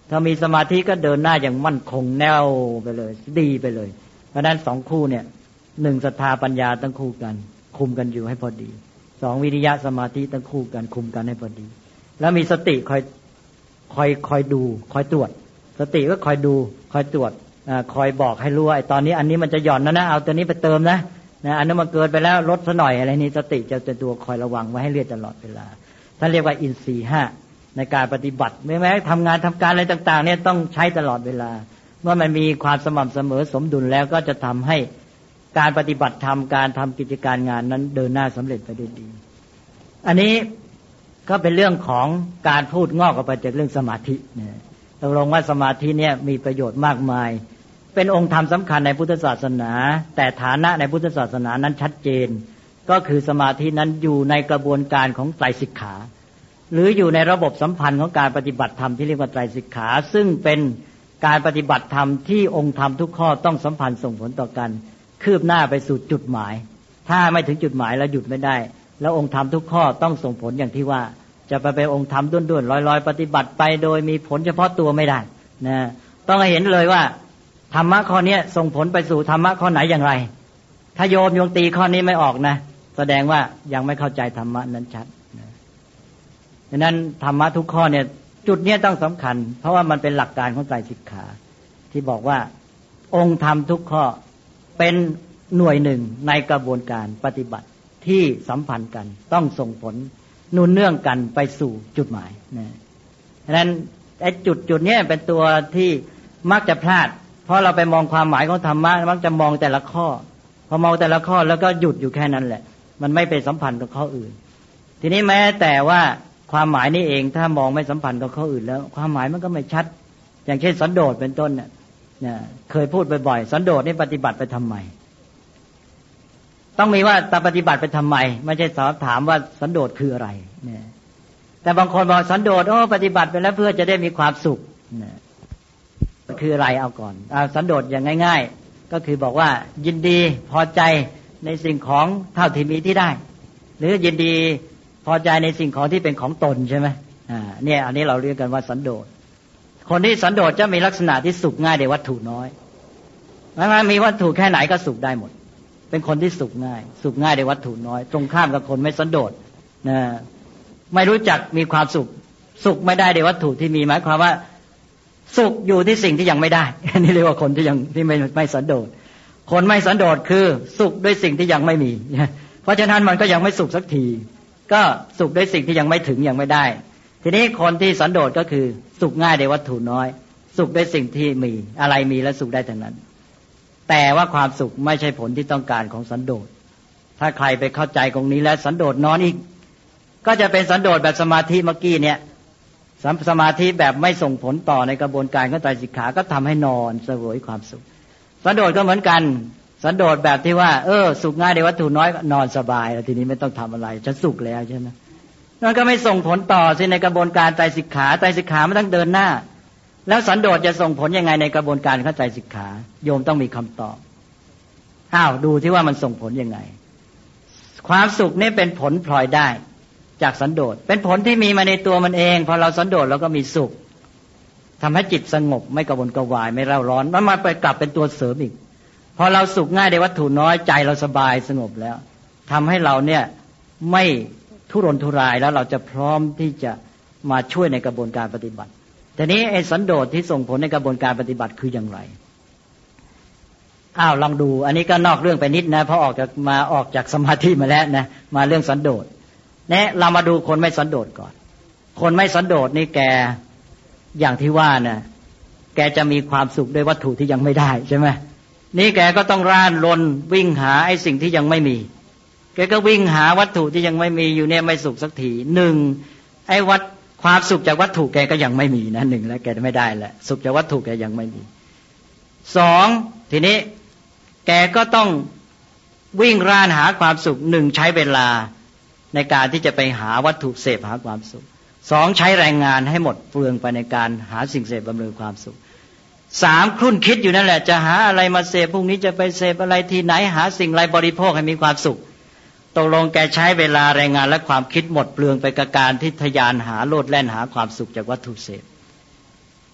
ถ้ามีสมาธิก็เดินหน้าอย่างมั่นคงแน่วไปเลยดีไปเลยเพราะนั้น2คู่เนี่ย1ศรัทธาปัญญาต้องคู่กันคุมกันอยู่ให้พอดี2วิริยะสมาธิต้องคู่กันคุมกันให้พอดีแล้วมีสติคอยดูคอยตรวจสติก็คอยดูคอยตรวจคอยบอกให้รู้ว่าตอนนี้อันนี้มันจะหย่อนนะเอาตัวนี้ไปเติมนะอันนั้นมันเกินไปแล้วลดซะหน่อยอะไรนี้สติจะเป็นตัวคอยระวังไว้ให้เรียกตลอดเวลาท่านเรียกว่าอินทรีย์5ในการปฏิบัติแม้ทำงานทำการอะไรต่างๆเนี่ยต้องใช้ตลอดเวลาเมื่อมันมีความสม่ำเสมอสมดุลแล้วก็จะทำให้การปฏิบัติธรรมการทำกิจการงานนั้นเดินหน้าสำเร็จไปได้ดีอันนี้ก็เป็นเรื่องของการพูดงอกออกไปจากเรื่องสมาธินะตกลงว่าสมาธิเนี่ยมีประโยชน์มากมายเป็นองค์ธรรมสำคัญในพุทธศาสนาแต่ฐานะในพุทธศาสนานั้นชัดเจนก็คือสมาธินั้นอยู่ในกระบวนการของไตรสิกขาหรืออยู่ในระบบสัมพันธ์ของการปฏิบัติธรรมที่เรียกว่าไตรสิกขาซึ่งเป็นการปฏิบัติธรรมที่องค์ธรรมทุกข้อต้องสัมพันธ์ส่งผลต่อกันคืบหน้าไปสู่จุดหมายถ้าไม่ถึงจุดหมายแล้วหยุดไม่ได้แล้วองค์ธรรมทุกข้อต้องส่งผลอย่างที่ว่าจะไปเป็นองค์ธรรมด้วนๆลอยๆปฏิบัติไปโดยมีผลเฉพาะตัวไม่ได้นะต้องเห็นเลยว่าธรรมะข้อนี้ส่งผลไปสู่ธรรมะข้อไหนอย่างไรถ้าโยมตีข้อนี้ไม่ออกนะแสดงว่ายังไม่เข้าใจธรรมะนั้นชัดนะดังนั้นธรรมะทุกข้อเนี่ยจุดนี้ต้องสำคัญเพราะว่ามันเป็นหลักการของไตรสิกขาที่บอกว่าองค์ธรรมทุกข้อเป็นหน่วยหนึ่งในกระบวนการปฏิบัติที่สัมพันธ์กันต้องส่งผลนูนเนื่องกันไปสู่จุดหมายนะดังนั้นไอ้จุดนี้เป็นตัวที่มักจะพลาดเพราะเราไปมองความหมายของธรรมะมักจะมองแต่ละข้อพอมองแต่ละข้อแล้วก็หยุดอยู่แค่นั้นแหละมันไม่ไปสัมพันธ์กับข้ออื่นทีนี้แม้แต่ว่าความหมายนี้เองถ้ามองไม่สัมพันธ์กับข้ออื่นแล้วความหมายมันก็ไม่ชัดอย่างเช่นสันโดษเป็นต้นเนี่ยเคยพูดบ่อยๆสันโดษนี่ปฏิบัติไปทำไมต้องมีว่าปฏิบัติไปทำไมไม่ใช่สอบถามว่าสันโดษคืออะไรเนี่ยแต่บางคนบอกสันโดษปฏิบัติไปแล้วเพื่อจะได้มีความสุขเนี่ยคืออะไรเอาก่อนสันโดษอย่างง่ายๆก็คือบอกว่ายินดีพอใจในสิ่งของเท่าที่มีที่ได้หรือยินดีพอใจในสิ่งของที่เป็นของตนใช่ไหมเนี่ยอันนี้เราเรียกกันว่าสันโดษคนที่สันโดษจะมีลักษณะที่สุขง่ายในวัตถุน้อยมันมีวัตถุแค่ไหนก็สุขได้หมดเป็นคนที่สุขง่ายในวัตถุน้อยตรงข้ามกับคนไม่สันโดษนะไม่รู้จักมีความสุขไม่ได้ในวัตถุที่มีหมายความว่าสุขอยู่ที่สิ่งที่ยังไม่ได้อันนี้เรียกว่าคนที่ไม่สันโดษคนไม่สันโดษคือสุขด้วยสิ่งที่ยังไม่มีเพราะฉะนั้นมันก็ยังไม่สุขสักทีก็สุขด้วยสิ่งที่ยังไม่ถึงยังไม่ได้ทีนี้คนที่สันโดษก็คือสุขง่ายในวัตถุน้อยสุขด้วยสิ่งที่มีอะไรมีแล้วสุขได้ทั้งนั้นแต่ว่าความสุขไม่ใช่ผลที่ต้องการของสันโดษถ้าใครไปเข้าใจตรงนี้แล้วสันโดษนอนอีกก็จะเป็นสันโดษแบบสมาธิเมื่อกี้เนี่ยสมาธิแบบไม่ส่งผลต่อในกระบวนการของไตรสิกขาก็ทำให้นอนเสวยความสุขสันโดษก็เหมือนกันสันโดษแบบที่ว่าสุขง่ายในวัตถุน้อยนอนสบายแล้วทีนี้ไม่ต้องทำอะไรฉันสุขแล้วใช่ไหมนั่นก็ไม่ส่งผลต่อสิในกระบวนการไตรสิกขามันต้องเดินหน้าแล้วสันโดษจะส่งผลยังไงในกระบวนการของไตรสิกขาโยมต้องมีคำตอบดูที่ว่ามันส่งผลยังไงความสุขนี่เป็นผลพลอยได้จากสันโดษเป็นผลที่มีมาในตัวมันเองพอเราสันโดษเราก็มีสุขทำให้จิตสงบไม่กระวนกระวายไม่เร่าร้อนมันมาไปกลับเป็นตัวเสริมอีกพอเราสุขง่ายในวัตถุน้อยใจเราสบายสงบแล้วทำให้เราเนี่ยไม่ทุรนทุรายแล้วเราจะพร้อมที่จะมาช่วยในกระบวนการปฏิบัติแต่นี้ไอ้สันโดษที่ส่งผลในกระบวนการปฏิบัติคืออย่างไรลองดูอันนี้ก็นอกเรื่องไปนิดนะเพราะออกจากสมาธิมาแล้วนะมาเรื่องสันโดษเนี่ยเรามาดูคนไม่สันโดษก่อนคนไม่สันโดษนี่แกอย่างที่ว่านะแกจะมีความสุขด้วยวัตถุที่ยังไม่ได้ใช่ไหมนี่แกก็ต้องร่านรนวิ่งหาไอ้สิ่งที่ยังไม่มีแกก็วิ่งหาวัตถุที่ยังไม่มีอยู่เนี่ยไม่สุขสักทีไอ้ความสุขจากวัตถุแกก็ยังไม่มีนะแล้วแกไม่ได้แหละสุขจากวัตถุแกยังไม่มี2ทีนี้แกก็ต้องวิ่งร่านหาความสุขใช้เวลาในการที่จะไปหาวัตถุเสพหาความสุข2ใช้แรงงานให้หมดเปลืองไปในการหาสิ่งเสพบำรุงความสุข3ครุ่นคิดอยู่นั่นแหละจะหาอะไรมาเสพพรุ่งนี้จะไปเสพอะไรที่ไหนหาสิ่งไรบริโภคให้มีความสุขตกลงแกใช้เวลาแรงงานและความคิดหมดเปลืองไปกับการที่ทะยานหาโลดแล่นหาความสุขจากวัตถุเสพ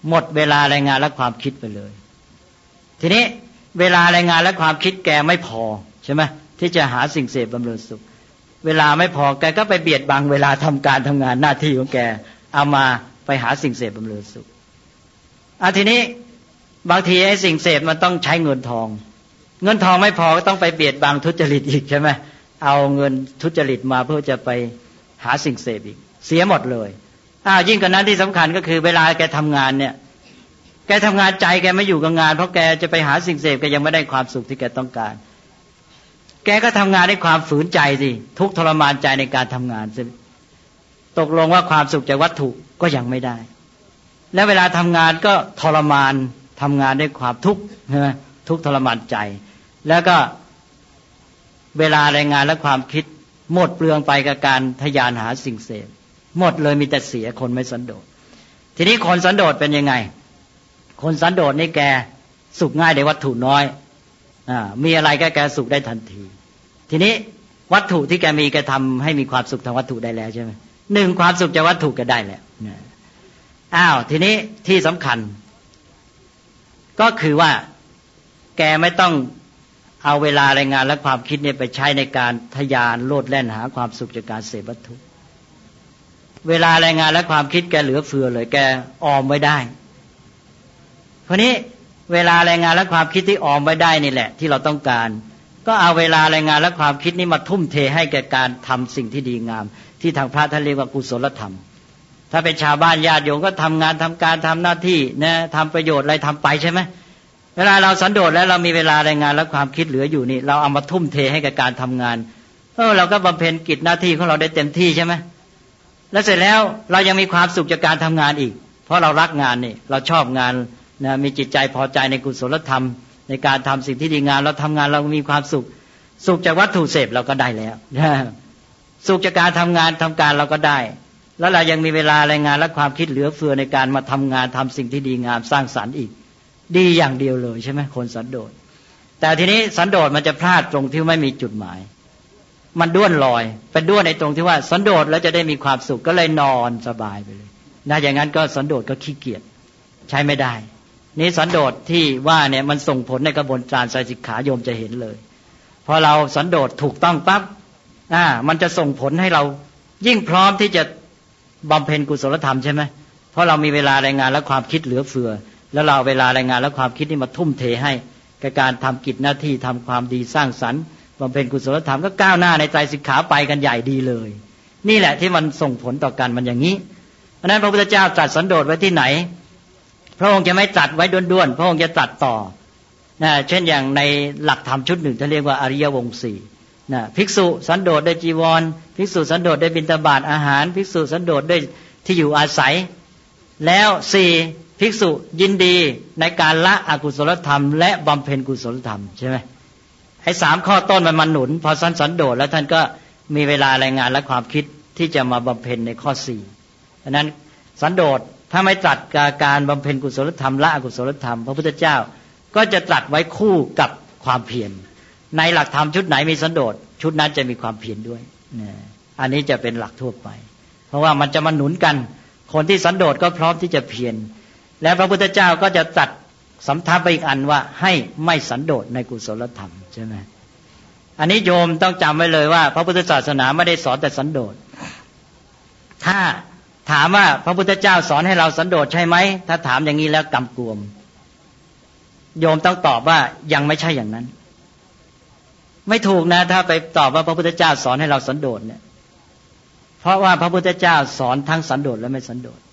หมดเวลาแรงงานและความคิดไปเลยทีนี้เวลาแรงงานและความคิดแกไม่พอใช่ไหมที่จะหาสิ่งเสพบำรุงสุขเวลาไม่พอแกก็ไปเบียดบังเวลาทำการทำงานหน้าที่ของแกเอามาไปหาสิ่งเสพบำรุงสุขทีนี้บางทีไอ้สิ่งเสพมันต้องใช้เงินทองไม่พอก็ต้องไปเบียดบังทุจริตอีกใช่ไหมเอาเงินทุจริตมาเพื่อจะไปหาสิ่งเสพอีกเสียหมดเลยยิ่งกว่านั้นที่สำคัญก็คือเวลาแกทำงานเนี่ยแกทำงานใจแกไม่อยู่กับงานเพราะแกจะไปหาสิ่งเสพแกยังไม่ได้ความสุขที่แกต้องการแกก็ทำงานด้วยความฝืนใจสิทุกข์ทรมานใจในการทำงานสิตกลงว่าความสุขจากวัตถุก็ยังไม่ได้และเวลาทำงานก็ทรมานทำงานด้วยความทุกข์ใช่ไหมทุกข์ทรมานใจแล้วก็เวลาแรงงานและความคิดหมดเปลืองไปกับการทะยานหาสิ่งเสพหมดเลยมีแต่เสียคนไม่สันโดษทีนี้คนสันโดษเป็นยังไงคนสันโดษนี่แกสุขง่ายในวัตถุน้อยมีอะไรก็แกสุขได้ทันทีทีนี้วัตถุที่แกมีแกทำให้มีความสุขทางวัตถุได้แล้วใช่ไหมหนึ่งความสุขจากวัตถุก็ได้แล้วทีนี้ที่สำคัญก็คือว่าแกไม่ต้องเอาเวลาแรงงานและความคิดเนี่ยไปใช้ในการทะยานโลดแล่นหาความสุขจากการเสพวัตถุเวลาแรงงานและความคิดแกเหลือเฟือเลยแกออมไว้ได้เพราะนี้เวลาแรงงานและความคิดที่ออมไว้ได้นี่แหละที่เราต้องการก็เอาเวลาแรงงานและความคิดนี้มาทุ่มเทให้แก่การทำสิ่งที่ดีงามที่ทางพระท่านเรียกว่ากุศลธรรมถ้าเป็นชาวบ้านญาติโยมก็ทำงานทำการทำหน้าที่นะทำประโยชน์อะไรทำไปใช่ไหมเวลาเราสันโดษแล้วเรามีเวลาแรงงานและความคิดเหลืออยู่นี่เราเอามาทุ่มเทให้กับการทำงานเราก็บำเพ็ญกิจหน้าที่ของเราได้เต็มที่ใช่ไหมแล้วเสร็จแล้วเรายังมีความสุขจากการทำงานอีกเพราะเรารักงานนี่เราชอบงานนะมีจิตใจพอใจในกุศลธรรมในการทำสิ่งที่ดีงามเราทำงานเรามีความสุขจากวัตถุเสพเราก็ได้แล้วสุขจากการทำงานทำการเราก็ได้แล้วเรายังมีเวลาแรงงานและความคิดเหลือเฟือในการมาทำงานทำสิ่งที่ดีงามสร้างสรรค์อีกดีอย่างเดียวเลยใช่ไหมคนสันโดษแต่ทีนี้สันโดษมันจะพลาดตรงที่ไม่มีจุดหมายมันด้วนลอยเป็นด้วนในตรงที่ว่าสันโดษแล้วจะได้มีความสุขก็เลยนอนสบายไปเลยอย่างนั้นก็สันโดษก็ขี้เกียจใช้ไม่ได้นี่สันโดษที่ว่าเนี่ยมันส่งผลในกระบวนการไตรสิกขาโยมจะเห็นเลยพอเราสันโดษถูกต้องปั๊บมันจะส่งผลให้เรายิ่งพร้อมที่จะบำเพ็ญกุศลธรรมใช่ไหมเพราะเรามีเวลาแรงงานและความคิดเหลือเฟือแล้วเราเวลาแรงงานและความคิดนี่มาทุ่มเทให้กับการทำกิจหน้าที่ทำความดีสร้างสรรค์บำเพ็ญกุศลธรรมก็ก้าวหน้าในไตรสิกขาไปกันใหญ่ดีเลยนี่แหละที่มันส่งผลต่อกันมันอย่างนี้เพราะนั้นพระพุทธเจ้าตรัสสันโดษไว้ที่ไหนพระองค์จะไม่ตรัสไว้ด้วนๆพระองค์จะตรัสต่อเช่นอย่างในหลักธรรมชุดหนึ่งที่เรียกว่าอริยวงศ์สี่ภิกษุสันโดษด้วยจีวรภิกษุสันโดษด้วยบิณฑบาตอาหารภิกษุสันโดษด้วยที่อยู่อาศัยแล้วสี่ภิกษุยินดีในการละอกุศลธรรมและบำเพ็ญกุศลธรรมใช่ไหมไอ้สามข้อต้นมันหนุนพอสันโดษแล้วท่านก็มีเวลาแรงงานและความคิดที่จะมาบำเพ็ญในข้อสี่เพราะนั้นสันโดษถ้าไม่ตรัสการบำเพ็ญกุศลธรรมละอกุศลธรรมพระพุทธเจ้าก็จะตรัสไว้คู่กับความเพียรในหลักธรรมชุดไหนมีสันโดษชุดนั้นจะมีความเพียรด้วยอันนี้จะเป็นหลักทั่วไปเพราะว่ามันจะมาหนุนกันคนที่สันโดษก็พร้อมที่จะเพียรและพระพุทธเจ้าก็จะตรัสสำทับไปอีกอันว่าให้ไม่สันโดษในกุศลธรรมใช่ไหมอันนี้โยมต้องจำไว้เลยว่าพระพุทธศาสนาไม่ได้สอนแต่สันโดษถ้าถามว่าพระพุทธเจ้าสอนให้เราสันโดษใช่ไหมถ้าถามอย่างนี้แล้วกำกวมโยมต้องตอบว่ายังไม่ใช่อย่างนั้นไม่ถูกนะถ้าไปตอบว่าพระพุทธเจ้าสอนให้เราสันโดษเนี่ยเพราะว่าพระพุทธเจ้าสอนทั้งสันโดษและไม่สันโดษ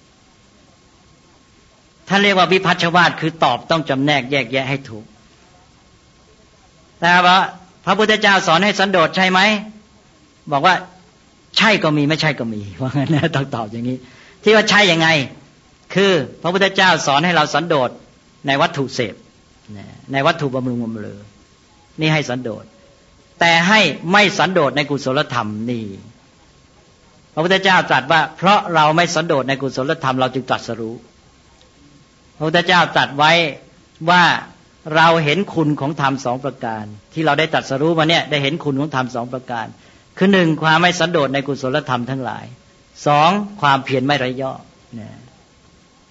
ท่านเรียกว่าวิภัชชวาทคือตอบต้องจำแนกแยกแยะให้ถูกแต่ว่าพระพุทธเจ้าสอนให้สันโดษใช่ไหมบอกว่าใช่ก็มีไม่ใช่ก็มีว่างั้นนะต้องตอบอย่างนี้ที่ว่าใช่ยังไงคือพระพุทธเจ้าสอนให้เราสันโดษในวัตถุเสพในวัตถุบำรุงบำเรอนี่ให้สันโดษแต่ให้ไม่สันโดษในกุศลธรรมนี่พระพุทธเจ้าตรัสว่าเพราะเราไม่สันโดษในกุศลธรรมเราจึงตรัสรู้พระพุทธเจ้าตรัสไว้ว่าเราเห็นคุณของธรรมสองประการที่เราได้ตรัสรู้มาเนี่ยได้เห็นคุณของธรรมสองประการคือหนึ่งความไม่สันโดษในกุศลธรรมทั้งหลายสองความเพียรไม่ไร้ย่อ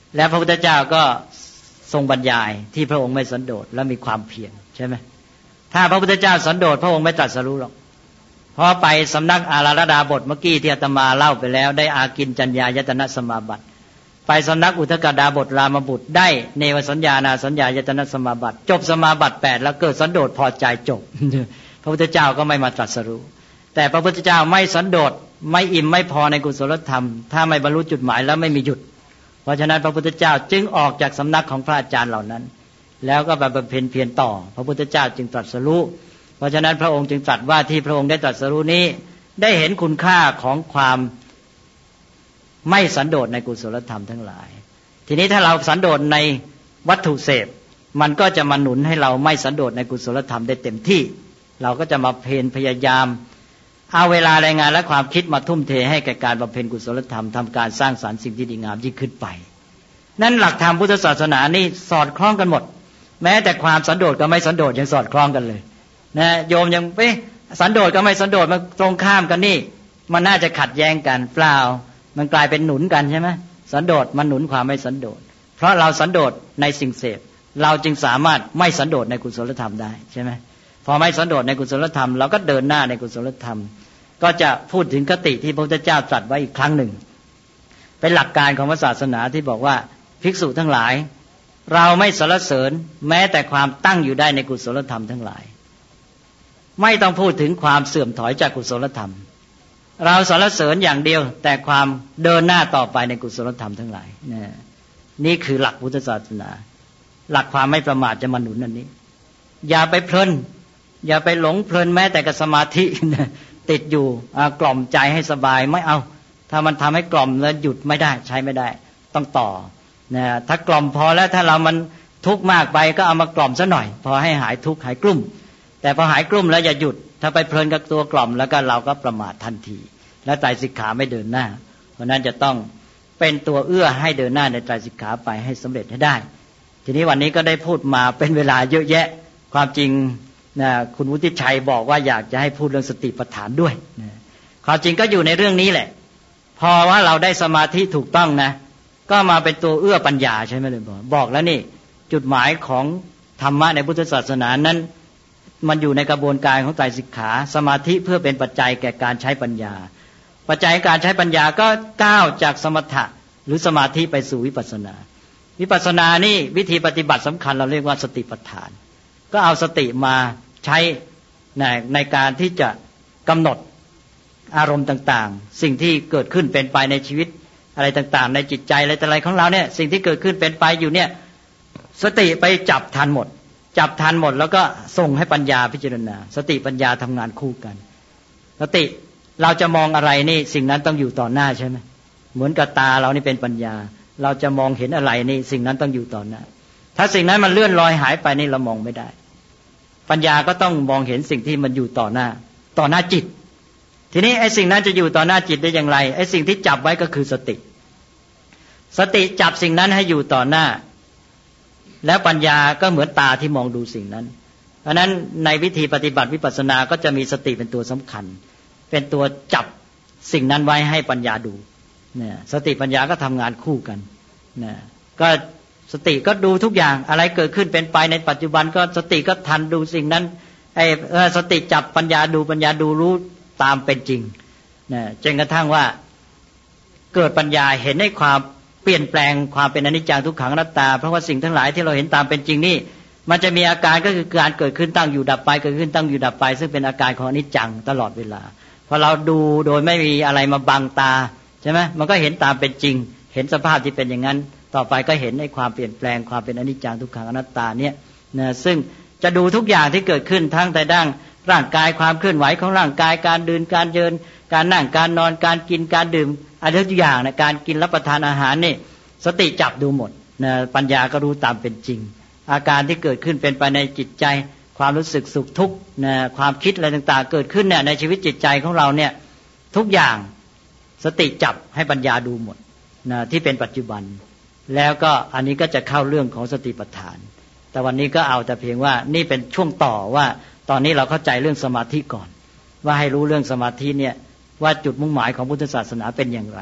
แล้วพระพุทธเจ้าก็ทรงบรรยายที่พระองค์ไม่สันโดษและมีความเพียรใช่ไหมถ้าพระพุทธเจ้าสันโดษพระองค์ไม่ตรัสรู้หรอกเพราะไปสำนักอาราธดาบทเมื่อกี้ที่อาตมาเล่าไปแล้วได้อากินจัญญายตนะสมาบัติไปสำนักอุทกดาบทรามบุตรได้เนวสัญญานาสัญญายตนะสมาบัติจบสมาบัติ8แล้วเกิดสันโดษพอใจจบ พระพุทธเจ้าก็ไม่มาตรัสรู้แต่พระพุทธเจ้าไม่สันโดษไม่อิ่มไม่พอในกุศลธรรมถ้าไม่บรรลุจุดหมายแล้วไม่มีหยุดเพราะฉะนั้นพระพุทธเจ้าจึงออกจากสำนักของพระอาจารย์เหล่านั้นแล้วก็บำเพ็ญเพียรต่อพระพุทธเจ้าจึงตรัสรู้เพราะฉะนั้นพระองค์จึงตรัสว่าที่พระองค์ได้ตรัสรู้นี้ได้เห็นคุณค่าของความไม่สันโดษในกุศลธรรมทั้งหลายทีนี้ถ้าเราสันโดษในวัตถุเสพมันก็จะมาหนุนให้เราไม่สันโดษในกุศลธรรมได้เต็มที่เราก็จะมาเพียรพยายามเอาเวลาแรงงานและความคิดมาทุ่มเทให้แก่การบำเพ็ญกุศลธรรมทำการสร้างสรรค์สิ่งที่ดีงามยิ่งขึ้นไปนั่นหลักธรรมพุทธศาสนานี่สอดคล้องกันหมดแม้แต่ความสันโดษกับไม่สันโดษยังสอดคล้องกันเลยนะโยมยังไปสันโดษกับไม่สันโดษมันตรงข้ามกันนี่มันน่าจะขัดแย้งกันเปล่ามันกลายเป็นหนุนกันใช่ไหมสันโดษมันหนุนความไม่สันโดษเพราะเราสันโดษในสิ่งเสพเราจึงสามารถไม่สันโดษในกุศลธรรมได้ใช่ไหมพอไม่สันโดษในกุศลธรรมเราก็เดินหน้าในกุศลธรรมก็จะพูดถึงคติที่พระพุทธเจ้าตรัสไว้อีกครั้งหนึ่งเป็นหลักการของศาสนาที่บอกว่าภิกษุทั้งหลายเราไม่สรรเสริญแม้แต่ความตั้งอยู่ได้ในกุศลธรรมทั้งหลายไม่ต้องพูดถึงความเสื่อมถอยจากกุศลธรรมเราสรรเสริญอย่างเดียวแต่ความเดินหน้าต่อไปในกุศลธรรมทั้งหลายนี่คือหลักพุทธศาสนาหลักความไม่ประมาทจะมาหนุนอันนี้อย่าไปเพลินอย่าไปหลงเพลินแม้แต่กับสมาธิติดอยู่กล่อมใจให้สบายไม่เอาถ้ามันทำให้กล่อมแล้วหยุดไม่ได้ใช้ไม่ได้ต้องต่อนะถ้ากล่อมพอแล้วถ้าเรามันทุกข์มากไปก็เอามากล่อมซะหน่อยพอให้หายทุกข์หายกลุ้มแต่พอหายกลุ้มแล้วอย่าหยุดถ้าไปเพลินกับตัวกล่อมแล้วก็เราก็ประมาททันทีและไตรสิกขาไม่เดินหน้าเพราะนั้นจะต้องเป็นตัวเอื้อให้เดินหน้าในไตรสิกขาไปให้สำเร็จให้ได้ทีนี้วันนี้ก็ได้พูดมาเป็นเวลาเยอะแยะความจริงนะคุณวุฒิชัยบอกว่าอยากจะให้พูดเรื่องสติปัฏฐานด้วยนะความจริงก็อยู่ในเรื่องนี้แหละพอว่าเราได้สมาธิถูกต้องนะก็มาเป็นตัวเอื้อปัญญาใช่ไหมเลยบอกแล้วนี่จุดหมายของธรรมะในพุทธศาสนานั้นมันอยู่ในกระบวนการของไตรสิกขาสมาธิเพื่อเป็นปัจจัยแก่การใช้ปัญญาปัจจัยการใช้ปัญญาก็ก้าวจากสมถะหรือสมาธิไปสู่วิปัสสนาวิปัสสนานี่วิธีปฏิบัติสำคัญเราเรียกว่าสติปัฏฐานก็เอาสติมาใช้ในการที่จะกำหนดอารมณ์ต่างๆสิ่งที่เกิดขึ้นเป็นไปในชีวิตอะไรต่างๆในจิตใจอะไรของเราเนี่ยสิ่งที่เกิดขึ้นเป็นไปอยู่เนี่ยสติไปจับทันหมดแล้วก็ส่งให้ปัญญาพิจารณาสติปัญญาทำงานคู่กันสติเราจะมองอะไรนี่สิ่งนั้นต้องอยู่ต่อหน้าใช่ไหมเหมือนกับตาเรานี่เป็นปัญญาเราจะมองเห็นอะไรนี่สิ่งนั้นต้องอยู่ต่อหน้าถ้าสิ่งนั้นมันเลื่อนลอยหายไปนี่เรามองไม่ได้ปัญญาก็ต้องมองเห็นสิ่งที่มันอยู่ต่อหน้าจิตทีนี้ไอ้สิ่งนั้นจะอยู่ต่อหน้าจิตได้อย่างไรไอ้สิ่งที่จับไว้ก็คือสติจับสิ่งนั้นให้อยู่ต่อหน้าแล้วปัญญาก็เหมือนตาที่มองดูสิ่งนั้นเพราะนั้นในวิธีปฏิบัติวิปัสสนาก็จะมีสติเป็นตัวสำคัญเป็นตัวจับสิ่งนั้นไว้ให้ปัญญาดูเนี่ยสติปัญญาก็ทำงานคู่กันเนี่ยก็สติก็ดูทุกอย่างอะไรเกิดขึ้นเป็นไปในปัจจุบันก็สติก็ทันดูสิ่งนั้นสติจับปัญญาดูรู้ตามเป็นจริงเนี่ยจนกระทั่งว่าเกิดปัญญาเห็นในความเปลี่ยนแปลงความเป็นอนิจจังทุกขังอนัตตาเพราะว่าสิ่งทั้งหลายที่เราเห็นตามเป็นจริงนี่มันจะมีอาการก็คือการเกิดขึ้นตั้งอยู่ดับไปเกิดขึ้นตั้งอยู่ดับไปซึ่งเป็นอาการของอนิจจังตลอดเวลาพอเราดูโดยไม่มีอะไรมาบังตาใช่ไหมมันก็เห็นตามเป็นจริงเห็นสภาพที่เป็นอย่างนั้นต่อไปก็เห็นในความเปลี่ยนแปลงความเป็นอนิจจังทุกขังอนัตตาเนี่ยนะซึ่งจะดูทุกอย่างที่เกิดขึ้นทั้งแต่ด้านร่างกายความเคลื่อนไหวของร่างกายการเดินการเดินการนั่งการนอนการกินการดื่มอะไรทุกอย่างนะการกินรับประทานอาหารนี่สติจับดูหมดนะปัญญาก็รู้ตามเป็นจริงอาการที่เกิดขึ้นเป็นไปในจิตใจความรู้สึกสุขทุกข์นะความคิดอะไรต่างๆเกิดขึ้นเนี่ยในชีวิตจิตใจของเราเนี่ยทุกอย่างสติจับให้ปัญญาดูหมดนะที่เป็นปัจจุบันแล้วก็อันนี้ก็จะเข้าเรื่องของสติปัฏฐานแต่วันนี้ก็เอาแต่เพียงว่านี่เป็นช่วงต่อว่าตอนนี้เราเข้าใจเรื่องสมาธิก่อนว่าให้รู้เรื่องสมาธิเนี่ยว่าจุดมุ่งหมายของพุทธศาสนาเป็นอย่างไร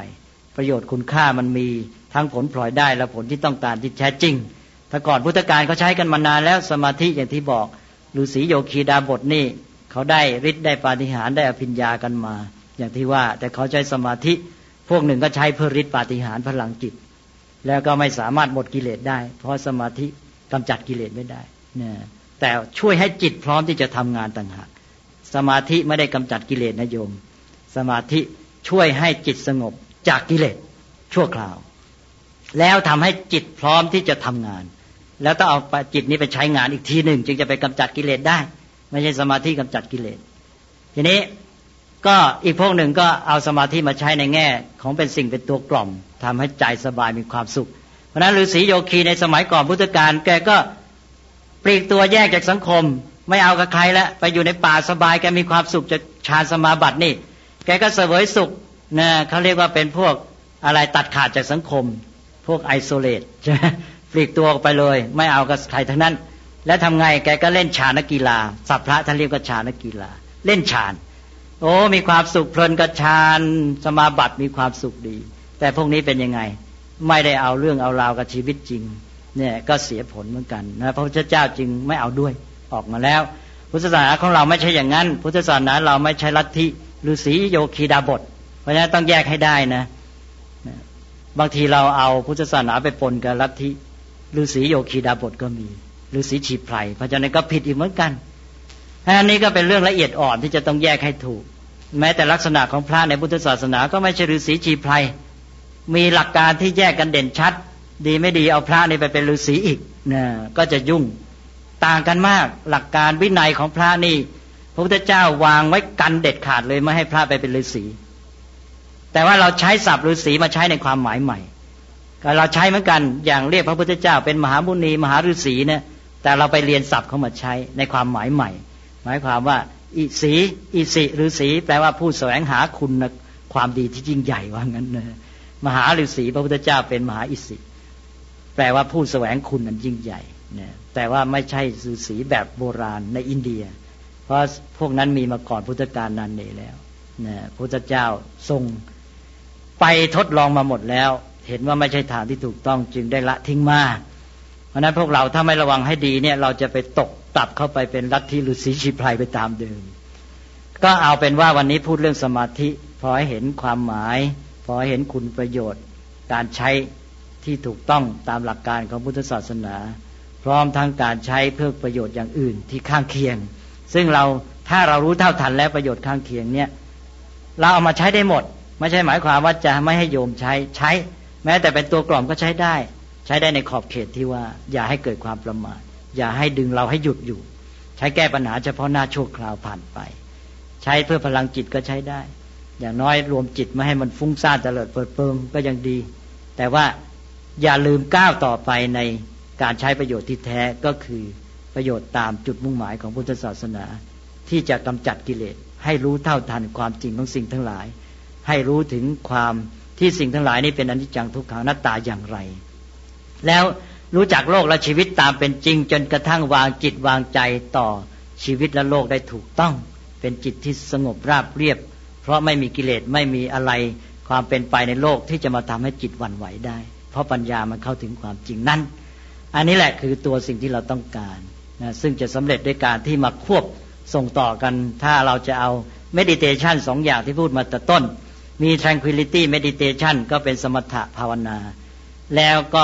ประโยชน์คุณค่ามันมีทั้งผลพลอยได้และผลที่ต้องการที่แท้จริงแต่ก่อนพุทธกาลเขาใช้กันมานานแล้วสมาธิอย่างที่บอกฤาษีโยคีดาบทนี่เขาได้ฤทธิ์ได้ปาฏิหาริย์ได้อภิญญากันมาอย่างที่ว่าแต่เขาใช้สมาธิพวกหนึ่งก็ใช้เพื่อฤทธิ์ปาฏิหาริย์พลังจิตแล้วก็ไม่สามารถหมดกิเลสได้เพราะสมาธิกำจัดกิเลสไม่ได้นะแต่ช่วยให้จิตพร้อมที่จะทำงานต่างหากสมาธิไม่ได้กำจัดกิเลสนะโยมสมาธิช่วยให้จิตสงบจากกิเลสชั่วคราวแล้วทำให้จิตพร้อมที่จะทำงานแล้วต้องเอาจิตนี้ไปใช้งานอีกทีหนึ่งจึงจะไปกำจัดกิเลสได้ไม่ใช่สมาธิกำจัดกิเลสทีนี้ก็อีกพวกหนึ่งก็เอาสมาธิมาใช้ในแง่ของเป็นสิ่งเป็นตัวกล่อมทำให้ใจสบายมีความสุขเพราะนั้นฤาษีโยคีในสมัยก่อนพุทธกาลแกก็ปลีกตัวแยกจากสังคมไม่เอากับใครแล้วไปอยู่ในป่าสบายแกมีความสุขจากฌานสมาบัตินี่แกก็เสวยสุขนะเขาเรียกว่าเป็นพวกอะไรตัดขาดจากสังคมพวกไอโซเลตใช่ไหมปลีกตัวออกไปเลยไม่เอากับใครทั้งนั้นแล้วทำไงแกก็เล่นฌานกีฬาศัพท์พระท่านเรียกว่าฌานกีฬาเล่นฌานโอ้มีความสุขเพลินกับฌานสมาบัติมีความสุขดีแต่พวกนี้เป็นยังไงไม่ได้เอาเรื่องเอาราวกับชีวิตจริงเนี่ยก็เสียผลเหมือนกันนะพระพุทธเจ้าจึงไม่เอาด้วยออกมาแล้วพุทธศาสนาของเราไม่ใช่อย่างนั้นพุทธศาสนาเราไม่ใช่ลัทธิฤาษีโยคีดาบทเพราะฉะนั้นต้องแยกให้ได้นะบางทีเราเอาพุทธศาสนาไปปนกับลัทธิฤาษีโยคีดาบทก็มีฤาษีฉีดไพรเพราะฉะนั้นก็ผิดอีกเหมือนกันอันนี้ก็เป็นเรื่องละเอียดอ่อนที่จะต้องแยกให้ถูกแม้แต่ลักษณะของพระในพุทธศาสนาก็ไม่ใช่ฤาษีฉีดไพรมีหลักการที่แยกกันเด่นชัดดีไม่ดีเอาพระนี่ไปเป็นฤาษีอีกนะก็จะยุ่งต่างกันมากหลักการวินัยของพระนี่พระพุทธเจ้าวางไว้กันเด็ดขาดเลยไม่ให้พระไปเป็นฤาษีแต่ว่าเราใช้ศัพท์ฤาษีมาใช้ในความหมายใหม่ก็เราใช้เหมือนกันอย่างเรียกพระพุทธเจ้าเป็นมหามุนีมหาฤาษีเนี่ยแต่เราไปเรียนศัพท์เข้ามาใช้ในความหมายใหม่หมายความว่าอิสีอิสิฤาษีแปลว่าผู้แสวงหาคุณความดีที่ยิ่งใหญ่ว่างั้นนะมหาฤาษีพระพุทธเจ้าเป็นมหาอิสิแปลว่าผู้แสวงคุณนั้นยิ่งใหญ่นะแต่ว่าไม่ใช่ฤาษีแบบโบราณในอินเดียเพราะพวกนั้นมีมาก่อนพุทธกาลนานนี้แล้วนะพุทธเจ้าทรงไปทดลองมาหมดแล้วเห็นว่าไม่ใช่ทางที่ถูกต้องจึงได้ละทิ้งมาเพราะนั้นพวกเราถ้าไม่ระวังให้ดีเนี่ยเราจะไปตกตับเข้าไปเป็นลัทธิฤาษีชีไพรไปตามเดิมก็เอาเป็นว่าวันนี้พูดเรื่องสมาธิพอให้เห็นความหมายพอให้เห็นคุณประโยชน์การใช้ที่ถูกต้องตามหลักการของพุทธศาสนาพร้อมทั้งการใช้เพื่อประโยชน์อย่างอื่นที่ข้างเคียงซึ่งเราถ้าเรารู้เท่าทันแล้วประโยชน์ข้างเคียงเนี่ยเราเอามาใช้ได้หมดไม่ใช่หมายความว่าจะไม่ให้โยมใช้แม้แต่เป็นตัวกล่อมก็ใช้ได้ในขอบเขตที่ว่าอย่าให้เกิดความประมาทอย่าให้ดึงเราให้หยุดอยู่ใช้แก้ปัญหาเฉพาะหน้าชั่วคราวผ่านไปใช้เพื่อพลังจิตก็ใช้ได้อย่างน้อยรวมจิตไม่ให้มันฟุ้งซ่านเตลิดเปิดเปิงก็ยังดีแต่ว่าอย่าลืมก้าวต่อไปในการใช้ประโยชน์ที่แท้ก็คือประโยชน์ตามจุดมุ่งหมายของพุทธศาสนาที่จะกำจัดกิเลสให้รู้เท่าทันความจริงของสิ่งทั้งหลายให้รู้ถึงความที่สิ่งทั้งหลายนี้เป็นอนิจจังทุกขังอนัตตาอย่างไรแล้วรู้จักโลกและชีวิตตามเป็นจริงจนกระทั่งวางจิตวางใจต่อชีวิตและโลกได้ถูกต้องเป็นจิตที่สงบราบเรียบเพราะไม่มีกิเลสไม่มีอะไรความเป็นไปในโลกที่จะมาทำให้จิตหวั่นไหวได้เพราะปัญญามันเข้าถึงความจริงนั้นอันนี้แหละคือตัวสิ่งที่เราต้องการนะซึ่งจะสำเร็จด้วยการที่มาควบส่งต่อกันถ้าเราจะเอา meditation 2 อย่างที่พูดมาแต่ต้นมี tranquility meditation ก็เป็นสมถะภาวนาแล้วก็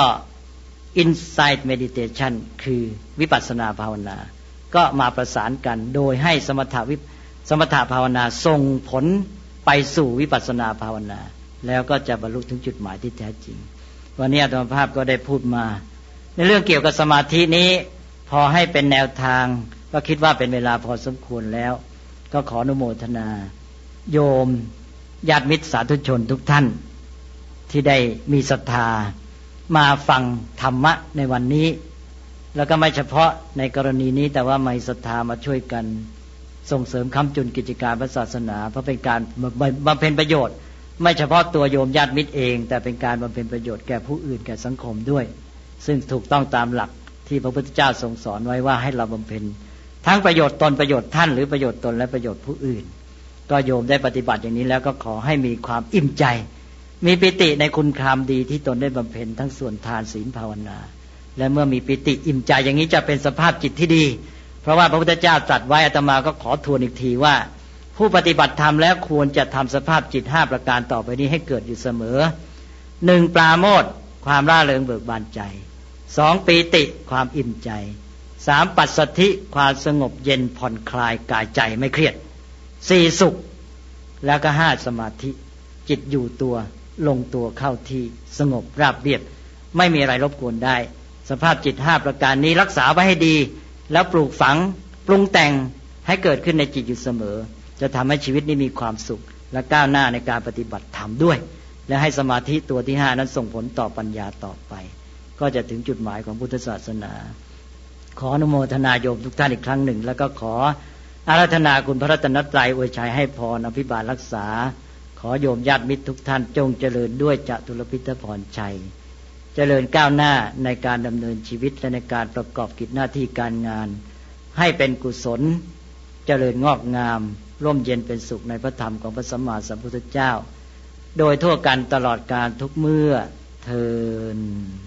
insight meditation คือวิปัสสนาภาวนาก็มาประสานกันโดยให้สมถะภาวนาส่งผลไปสู่วิปัสสนาภาวนาแล้วก็จะบรรลุถึงจุดหมายที่แท้จริงวันนี้อาตมาภาพก็ได้พูดมาในเรื่องเกี่ยวกับสมาธินี้พอให้เป็นแนวทางก็คิดว่าเป็นเวลาพอสมควรแล้วก็ขออนุโมทนาโยมญาติมิตรสาธุชนทุกท่านที่ได้มีศรัทธามาฟังธรรมะในวันนี้แล้วก็ไม่เฉพาะในกรณีนี้แต่ว่ามีศรัทธามาช่วยกันส่งเสริมค้ำจุนกิจการพระศาสนาเพราะเป็นการบำเพ็ญประโยชน์ไม่เฉพาะตัวโยมญาติมิตรเองแต่เป็นการบำเพ็ญประโยชน์แก่ผู้อื่นแก่สังคมด้วยซึ่งถูกต้องตามหลักที่พระพุทธเจ้าทรงสอนไว้ว่าให้เราบำเพ็ญทั้งประโยชน์ตนประโยชน์ท่านหรือประโยชน์ตนและประโยชน์ผู้อื่นก็โยมได้ปฏิบัติอย่างนี้แล้วก็ขอให้มีความอิ่มใจมีปิติในคุณความดีที่ตนได้บำเพ็ญทั้งส่วนทานศีลภาวนาและเมื่อมีปิติอิ่มใจอย่างนี้จะเป็นสภาพจิตที่ดีเพราะว่าพระพุทธเจ้าตรัสไว้อาตมาก็ขอทวนอีกทีว่าผู้ปฏิบัติธรรมแล้วควรจะทำสภาพจิต5ประการต่อไปนี้ให้เกิดอยู่เสมอ1ปราโมทย์ความร่าเริงเบิกบานใจ2ปีติความอิ่มใจ3ปัสสัทธิความสงบเย็นผ่อนคลายกายใจไม่เครียด4สุขแล้วก็5สมาธิจิตอยู่ตัวลงตัวเข้าที่สงบราบเรียบไม่มีอะไรรบกวนได้สภาพจิต5ประการนี้รักษาไว้ให้ดีแล้วปลูกฝังปรุงแต่งให้เกิดขึ้นในจิตอยู่เสมอจะทำให้ชีวิตนี้มีความสุขและก้าวหน้าในการปฏิบัติธรรมด้วยและให้สมาธิตัวที่5นั้นส่งผลต่อปัญญาต่อไปก็จะถึงจุดหมายของพุทธศาสนาขออนุโมทนาโยมทุกท่านอีกครั้งหนึ่งแล้วก็ขออาราธนาคุณพระรัตนตรัยอวยชัยให้พรอภิบาลรักษาขอโยมญาติมิตรทุกท่านจงเจริญด้วยจตุรพิทธพรชัยเจริญก้าวหน้าในการดำเนินชีวิตและในการประกอบกิจหน้าที่การงานให้เป็นกุศลเจริญงอกงามร่มเย็นเป็นสุขในพระธรรมของพระสัมมาสัมพุทธเจ้าโดยทั่วกันตลอดกาลทุกเมื่อเทอญ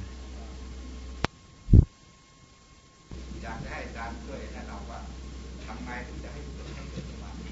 อยากให้อาจารย์ช่วยแนะนำว่าทำไงถึงจะให้เกิดสมาธิ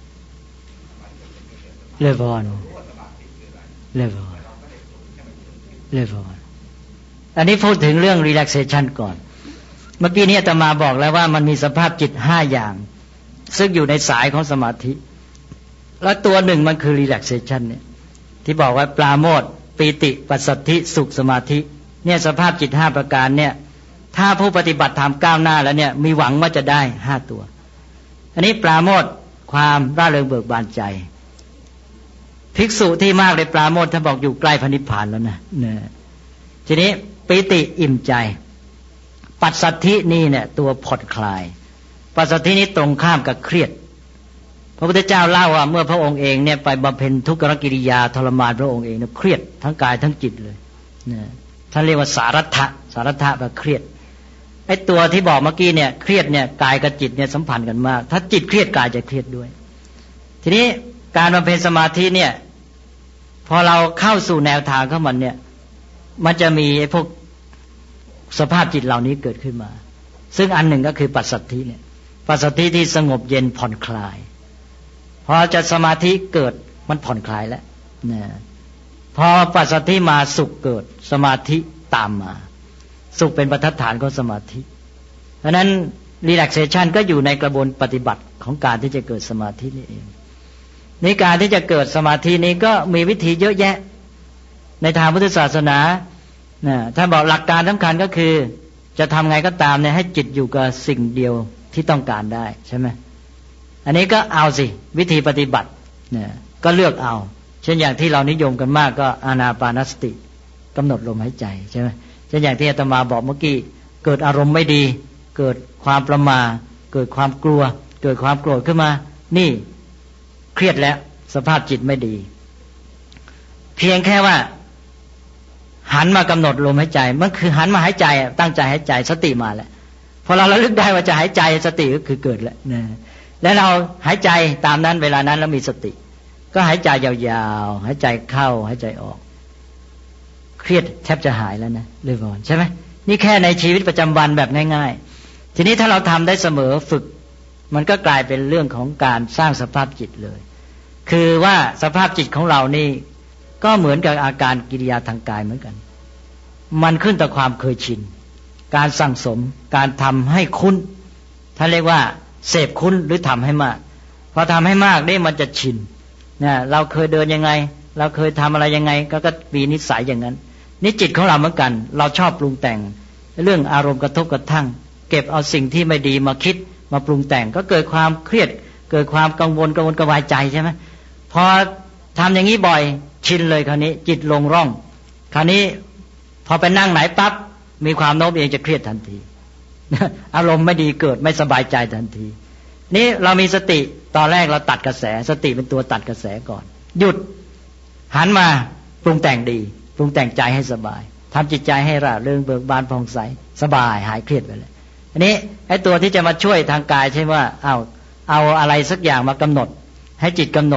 เลวอนเลวอนเลวอนอันนี้พูดถึงเรื่อง relaxation ก่อนเมื่อกี้นี้อาตมาบอกแล้วว่ามันมีสภาพจิต5อย่างซึ่งอยู่ในสายของสมาธิแล้วตัวหนึ่งมันคือ relaxation เนี่ยที่บอกว่าปราโมทย์ปีติปัสสัทธิสุขสมาธิเนี่ยสภาพจิต5ประการเนี่ยถ้าผู้ปฏิบัติธรรมก้าวหน้าแล้วเนี่ยมีหวังว่าจะได้5ตัวอันนี้ปราโมทย์ความร่าเริงเบิกบานใจภิกษุที่มากเลยปราโมทย์ท่านบอกอยู่ใกล้พระนิพพานแล้วนะทีนี้ปีติอิ่มใจปัสสัทธินี่เนี่ยตัวผ่อนคลายปัสสัทธินี้ตรงข้ามกับเครียดพระพุทธเจ้าเล่าว่าเมื่อพระองค์เองเนี่ยไปบำเพ็ญทุกขกิริยาทรมานพระองค์เองเนี่ยเครียดทั้งกายทั้งจิตเลยท่านเรียกว่าสารัตถะสารัตถะแบบเครียดไอ้ตัวที่บอกเมื่อกี้เนี่ยเครียดเนี่ยกายกับจิตเนี่ยสัมพันธ์กันมากถ้าจิตเครียดกายจะเครียดด้วยทีนี้การบำเพ็ญสมาธิเนี่ยพอเราเข้าสู่แนวทางของมันเนี่ยมันจะมีไอ้พวกสภาพจิตเหล่านี้เกิดขึ้นมาซึ่งอันหนึ่งก็คือปัสสัทธิเนี่ยปัสสัทธิที่สงบเย็นผ่อนคลายพอจะสมาธิเกิดมันผ่อนคลายแล้วนะพอปัสสัทธิมาสุขเกิดสมาธิตามมาสุขเป็นบรรทัดฐานของสมาธิเพราะนั้น relaxation ก็อยู่ในกระบวนปฏิบัติของการที่จะเกิดสมาธินี่เองในการที่จะเกิดสมาธินี้ก็มีวิธีเยอะแยะในทางพุทธศาสนาท่านบอกหลักการสำคัญก็คือจะทำไงก็ตามเนี่ยให้จิตอยู่กับสิ่งเดียวที่ต้องการได้ใช่ไหมอันนี้ก็เอาสิวิธีปฏิบัติเนี่ยก็เลือกเอาเช่นอย่างที่เรานิยมกันมากก็อานาปานสติกำหนดลมหายใจใช่ไหมเช่นอย่างที่อาตมาบอกเมื่อกี้เกิดอารมณ์ไม่ดีเกิดความประมาทเกิดความกลัวเกิดความโกรธขึ้นมานี่เครียดแล้วสภาพจิตไม่ดีเพียงแค่ว่าหันมากำหนดลมหายใจมันคือหันมาหายใจตั้งใจหายใจสติมาแล้วพอเราระลึกได้ว่าจะหายใจสติก็คือเกิดแล้วนะแล้วเราหายใจตามนั้นเวลานั้นแล้วมีสติก็หายใจยาวๆหายใจเข้าหายใจออกเครียดแทบจะหายแล้วนะเลยก่อนใช่ไหมนี่แค่ในชีวิตประจำวันแบบง่ายๆทีนี้ถ้าเราทำได้เสมอฝึกมันก็กลายเป็นเรื่องของการสร้างสภาพจิตเลยคือว่าสภาพจิตของเรานี่ก็เหมือนกับอาการกิริยาทางกายเหมือนกันมันขึ้นต่อความเคยชินการสั่งสมการทำให้คุ้นท่านเรียกว่าเสพคุ้นหรือทำให้มากพอทำให้มากนี่มันจะชินนะเราเคยเดินยังไงเราเคยทำอะไรยังไงก็มีนิสัยอย่างนั้นนี่จิตของเราเหมือนกันเราชอบปรุงแต่งเรื่องอารมณ์กระทบกระทั่งเก็บเอาสิ่งที่ไม่ดีมาคิดมาปรุงแต่งก็เกิดความเครียดเกิดความกังวลกระวายใจใช่ไหมพอทำอย่างนี้บ่อยชินเลยคราวนี้จิตลงร่องคราวนี้พอไปนั่งไหนปั๊บมีความโน้มเอียงจะเครียดทันที อารมณ์ไม่ดีเกิดไม่สบายใจทันทีนี่เรามีสติตอนแรกเราตัดกระแสสติเป็นตัวตัดกระแสก่อนหยุดหันมาปรุงแต่งดีปรุงแต่งใจให้สบายทำจิตใจให้ร่าเริงเบิกบานผ่องใสสบายหายเครียดไปเลยอันนี้ไอ้ตัวที่จะมาช่วยทางกายใช่ว่าเอาอะไรสักอย่างมากำหนดให้จิตกำหนด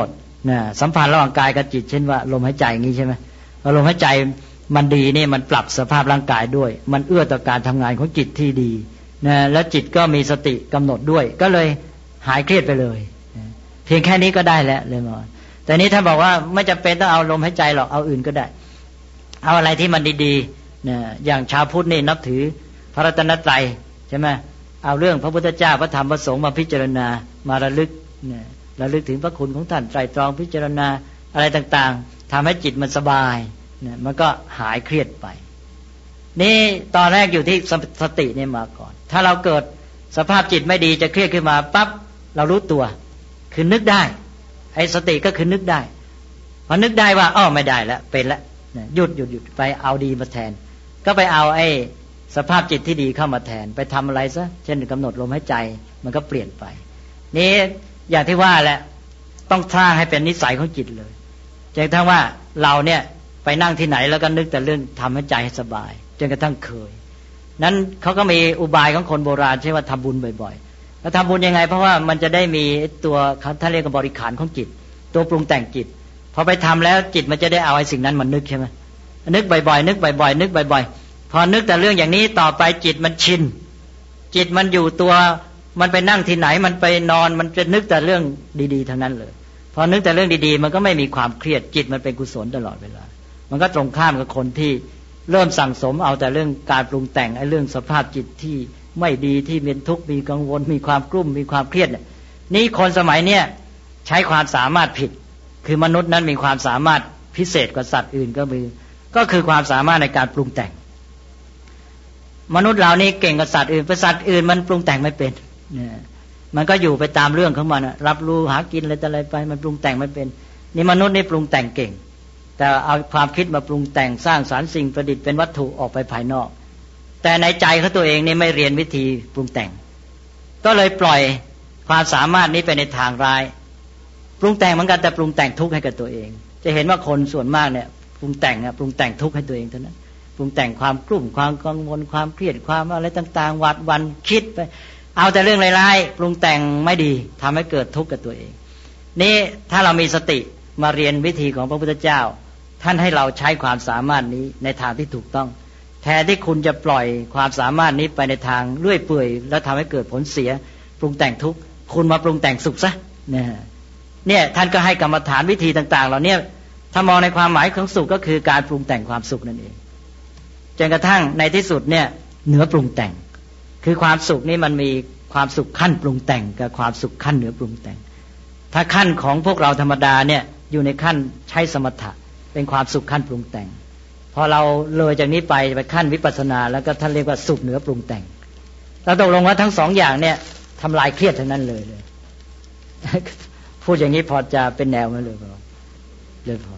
นะสัมพันธ์ระหว่างกายกับจิตเช่นว่าลมหายใจอย่างนี้ใช่ไหมพอลมหายใจมันดีนี่มันปรับสภาพร่างกายด้วยมันเอื้อต่อการทำงานของจิตที่ดีนะแล้วจิตก็มีสติกำหนดด้วยก็เลยหายเครียดไปเลยเพียงแค่นี้ก็ได้แล้วเลยหมอแต่นี้ท่านบอกว่าไม่จำเป็นต้องเอาลมหายใจหรอกเอาอื่นก็ได้เอาอะไรที่มันดีๆนะอย่างชาวพุทธนี่นับถือพระรัตนตรัยใช่ไหมเอาเรื่องพระพุทธเจ้าพระธรรมพระสงฆ์มาพิจารณามาระลึกนะระลึกถึงพระคุณของท่านไตรตรองพิจารณาอะไรต่างๆทำให้จิตมันสบายนะมันก็หายเครียดไปนี่ตอนแรกอยู่ที่สติเนี่ยมาก่อนถ้าเราเกิดสภาพจิตไม่ดีจะเครียดขึ้นมาปั๊บเรารู้ตัวคือนึกได้ไอ้สติก็คือนึกได้พอนึกได้ว่าอ้อไม่ได้แล้วเป็นแล้วหยุดไปเอาดีมาแทนก็ไปเอาไอ้สภาพจิตที่ดีเข้ามาแทนไปทำอะไรซะเช่นกำหนดลมหายใจมันก็เปลี่ยนไปนี่อย่างที่ว่าแหละต้องสร้างให้เป็นนิสัยของจิตเลยจนกระทั่งว่าเราเนี่ยไปนั่งที่ไหนแล้วก็นึกแต่เรื่องทำให้ใจให้สบายจนกระทั่งเคยนั้นเขาก็มีอุบายของคนโบราณใช่ว่าทำบุญบ่อยๆแล้วทำบุญยังไงเพราะว่ามันจะได้มีตัวท่านเรียกว่าบริขารของจิตตัวปรุงแต่งจิตพอไปทำแล้วจิตมันจะได้เอาไอ้สิ่งนั้นมันนึกใช่ไหมนึกบ่อยๆนึกบ่อยๆนึกบ่อยๆพอนึกแต่เรื่องอย่างนี้ต่อไปจิตมันชินจิตมันอยู่ตัวมันไปนั่งที่ไหนมันไปนอนมันจะนึกแต่เรื่องดีๆทั้งนั้นเลยพอนึกแต่เรื่องดีๆมันก็ไม่มีความเครียดจิตมันเป็นกุศลตลอดเวลามันก็ตรงข้ามกับคนที่เริ่มสั่งสมเอาแต่เรื่องการปรุงแต่งไอ้เรื่องสภาพจิตที่ไม่ดีที่เป็นทุกข์มีกังวลมีความกลุ้มมีความเครียดนี่คนสมัยเนี้ยใช้ความสามารถผิดคือมนุษย์นั้นมีความสามารถพิเศษกว่าสัตว์อื่นก็คือความสามารถในการปรุงแต่งมนุษย์เรานี่เก่งกว่าสัตว์อื่นสัตว์อื่นมันปรุงแต่งไม่เป็นมันก็อยู่ไปตามเรื่องของมันรับรู้หากินอะไรไปมันปรุงแต่งไม่เป็นนี่มนุษย์นี่ปรุงแต่งเก่งแต่เอาความคิดมาปรุงแต่งสร้างสรรค์สิ่งประดิษฐ์เป็นวัตถุออกไปภายนอกแต่ในใจของตัวเองนี่ไม่เรียนวิธีปรุงแต่งก็เลยปล่อยความสามารถนี้ไปในทางร้ายปรุงแต่งเหมือนกันแต่ปรุงแต่งทุกข์ให้กับตัวเองจะเห็นว่าคนส่วนมากเนี่ยปรุงแต่งทุกข์ให้ตัวเองเท่านั้นปรุงแต่งความกลุ้มความกังวลความเครียดความอะไรต่างๆหวาดหวั่นคิดไปเอาแต่เรื่องร้ายๆปรุงแต่งไม่ดีทำให้เกิดทุกข์กับตัวเองนี่ถ้าเรามีสติมาเรียนวิธีของพระพุทธเจ้าท่านให้เราใช้ความสามารถนี้ในทางที่ถูกต้องแทนที่คุณจะปล่อยความสามารถนี้ไปในทางเลื่อยเปื่อยแล้วทำให้เกิดผลเสียปรุงแต่งทุกข์คุณมาปรุงแต่งสุขซะเนี่ยท่านก็ให้กรรมฐานวิธีต่างๆเหล่านี้ถ้ามองในความหมายของสุขก็คือการปรุงแต่งความสุขนั่นเองจนกระทั่งในที่สุดเนี่ยเหนือปรุงแต่งคือความสุขนี่มันมีความสุขขั้นปรุงแต่งกับความสุขขั้นเหนือปรุงแต่งถ้าขั้นของพวกเราธรรมดาเนี่ยอยู่ในขั้นใช้สมถะเป็นความสุขขั้นปรุงแต่งพอเราเลยจากนี้ไปขั้นวิปัสสนาแล้วก็ท่านเรียกว่าสุขเหนือปรุงแต่งเราตกลงว่าทั้งสองอย่างเนี่ยทำลายเครียดทั้งนั้นเลยพูดอย่างนี้พอจะเป็นแนวไหมเลยพอ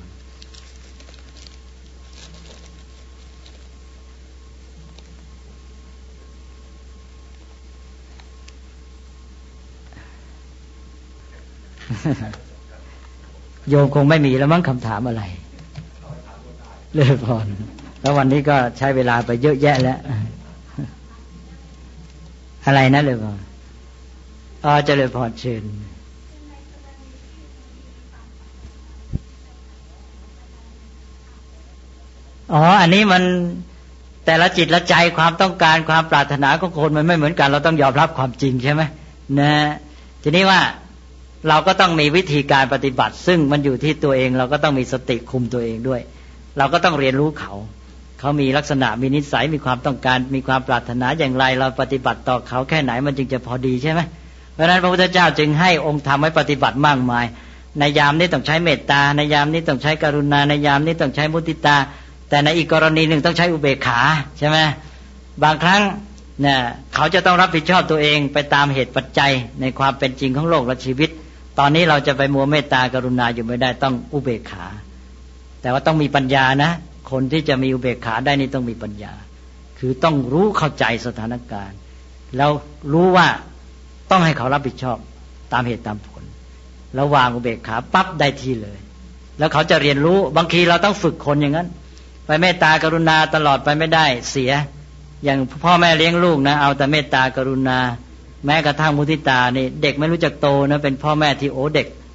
โยมคงไม่มีแล้วมั้งคำถามอะไรเลยพรแล้ววันนี้ก็ใช้เวลาไปเยอะแยะแล้วอะไรนะเลยพรเจริญพรเชิญอันนี้มันแต่ละจิตละใจความต้องการความปรารถนาของคนมันไม่เหมือนกันเราต้องยอมรับความจริงใช่ไหมนะทีนี้ว่าเราก็ต้องมีวิธีการปฏิบัติซึ่งมันอยู่ที่ตัวเองเราก็ต้องมีสติคุมตัวเองด้วยเราก็ต้องเรียนรู้เขามีลักษณะมีนิสัยมีความต้องการมีความปรารถนาอย่างไรเราปฏิบัติต่อเขาแค่ไหนมันจึงจะพอดีใช่ไหมเพราะฉะนั้นพระพุทธเจ้าจึงให้องค์ธรรมไว้ปฏิบัติมากมายในยามนี้ต้องใช้เมตตาในยามนี้ต้องใช้กรุณาในยามนี้ต้องใช้มุทิตาแต่ในอีกกรณีหนึ่งต้องใช้อุเบกขาใช่ไหมบางครั้งเนี่ยเขาจะต้องรับผิดชอบตัวเองไปตามเหตุปัจจัยในความเป็นจริงของโลกและชีวิตตอนนี้เราจะไปมัวเมตตากรุณาอยู่ไม่ได้ต้องอุเบกขาแต่ว่าต้องมีปัญญานะคนที่จะมีอุเบกขาได้นี่ต้องมีปัญญาคือต้องรู้เข้าใจสถานการณ์แล้วรู้ว่าต้องให้เขารับผิดชอบตามเหตุตามผลแล้ววางอุเบกขาปั๊บได้ทีเลยแล้วเขาจะเรียนรู้บางทีเราต้องฝึกคนอย่างนั้นไปเมตตากรุณาตลอดไปไม่ได้เสียอย่างพ่อแม่เลี้ยงลูกนะเอาแต่เมตตากรุณาแม้กระทั่งมุทิตานี่เด็กไม่รู้จักโตนะเป็นพ่อแม่ที่โอเด็ก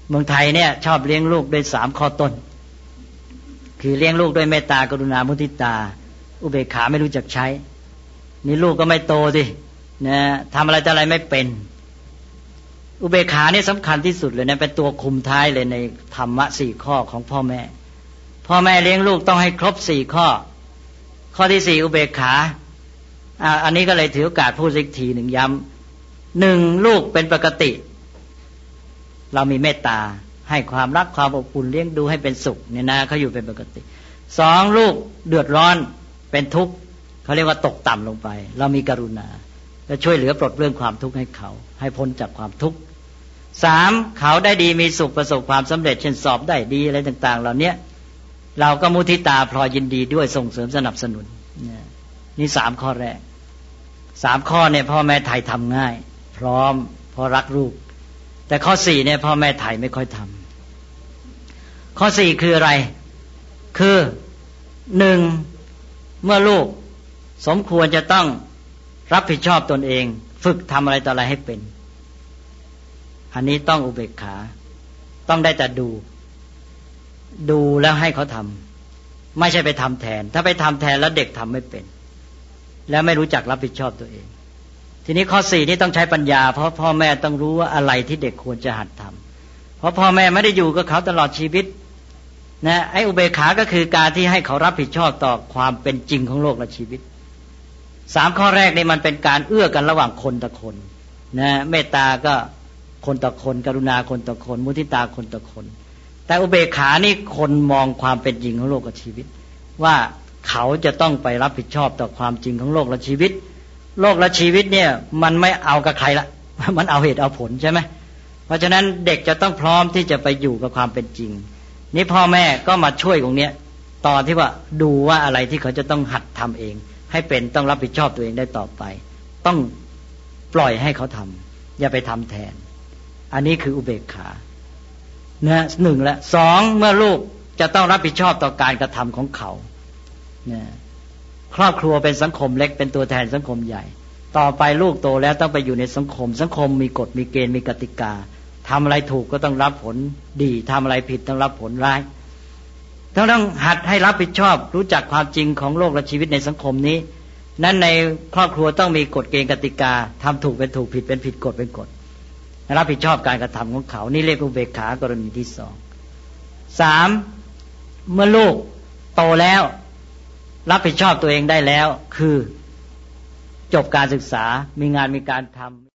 เมืองไทยเนี่ยชอบเลี้ยงลูกด้วย3ข้อต้นคือเลี้ยงลูกด้วยเมตตากรุณามุทิตาอุเบกขาไม่รู้จักใช้นี่ลูกก็ไม่โตสินะทำอะไรแต่อะไรไม่เป็นอุเบกขานี่สำคัญที่สุดเลยนะเป็นตัวคุมท้ายเลยในธรรมะ4ข้อของพ่อแม่เลี้ยงลูกต้องให้ครบ4ข้อข้อที่4อุเบกขาอันนี้ก็เลยถือโอกาสพูดอีกทีหนึ่งย้ำ1ลูกเป็นปกติเรามีเมตตาให้ความรักความอบอุ่นเลี้ยงดูให้เป็นสุขเนี่ยนะเขาอยู่เป็นปกติ2ลูกเดือดร้อนเป็นทุกข์เขาเรียกว่าตกต่ำลงไปเรามีกรุณาและช่วยเหลือปลดเปลื้องความทุกข์ให้เขาให้พ้นจากความทุกข์3เขาได้ดีมีสุขประสบความสำเร็จเช่นสอบได้ดีอะไรต่างๆเหล่านี้เราก็มุทิตาพลอยยินดีด้วยส่งเสริมสนับสนุนนี่3ข้อแรก3ข้อเนี่ยพ่อแม่ไทยทำง่ายพร้อมเพราะรักลูกแต่ข้อ4เนี่ยพ่อแม่ไทยไม่ค่อยทำข้อ4คืออะไรคือ1เมื่อลูกสมควรจะต้องรับผิดชอบตนเองฝึกทำอะไรต่ออะไรให้เป็นอันนี้ต้องอุเบกขาต้องได้แต่ดูแล้วให้เขาทำไม่ใช่ไปทำแทนถ้าไปทำแทนแล้วเด็กทำไม่เป็นแล้วไม่รู้จักรับผิดชอบตัวเองทีนี้ข้อ4นี่ต้องใช้ปัญญาเพราะพ่อแม่ต้องรู้ว่าอะไรที่เด็กควรจะหัดทำเพราะพ่อแม่ไม่ได้อยู่กับเขาตลอดชีวิตนะไอ้อุเบกขาก็คือการที่ให้เขารับผิดชอบต่อความเป็นจริงของโลกและชีวิต3ข้อแรกนี่มันเป็นการเอื้อกันระหว่างคนต่อคนนะเมตตาก็คนต่อคนกรุณาคนต่อคนมุทิตาคนต่อคนแต่อุเบกขานี่คนมองความเป็นจริงของโลกกับชีวิตว่าเขาจะต้องไปรับผิดชอบต่อความจริงของโลกและชีวิตโลกและชีวิตเนี่ยมันไม่เอากับใครละมันเอาเหตุเอาผลใช่ไหมเพราะฉะนั้นเด็กจะต้องพร้อมที่จะไปอยู่กับความเป็นจริงนี่พ่อแม่ก็มาช่วยตรงเนี้ยตอนที่ว่าดูว่าอะไรที่เขาจะต้องหัดทำเองให้เป็นต้องรับผิดชอบตัวเองได้ต่อไปต้องปล่อยให้เขาทำอย่าไปทำแทนอันนี้คืออุเบกขานะ1และ2เมื่อลูกจะต้องรับผิดชอบต่อการกระทำของเขานะครอบครัวเป็นสังคมเล็กเป็นตัวแทนสังคมใหญ่ต่อไปลูกโตแล้วต้องไปอยู่ในสังคมมีกฎมีเกณฑ์มีกติกาทำอะไรถูกก็ต้องรับผลดีทำอะไรผิดต้องรับผลร้ายต้องหัดให้รับผิดชอบรู้จักความจริงของโลกและชีวิตในสังคมนี้นั้นในครอบครัวต้องมีกฎเกณฑ์กติกาทำถูกเป็นถูกผิดเป็นผิดกฎเป็นกฎรับผิดชอบการกระทำของเขานี่เรียกอุเบกขากรณีที่2 3เมื่อลูกโตแล้วรับผิดชอบตัวเองได้แล้วคือจบการศึกษามีงานมีการทำ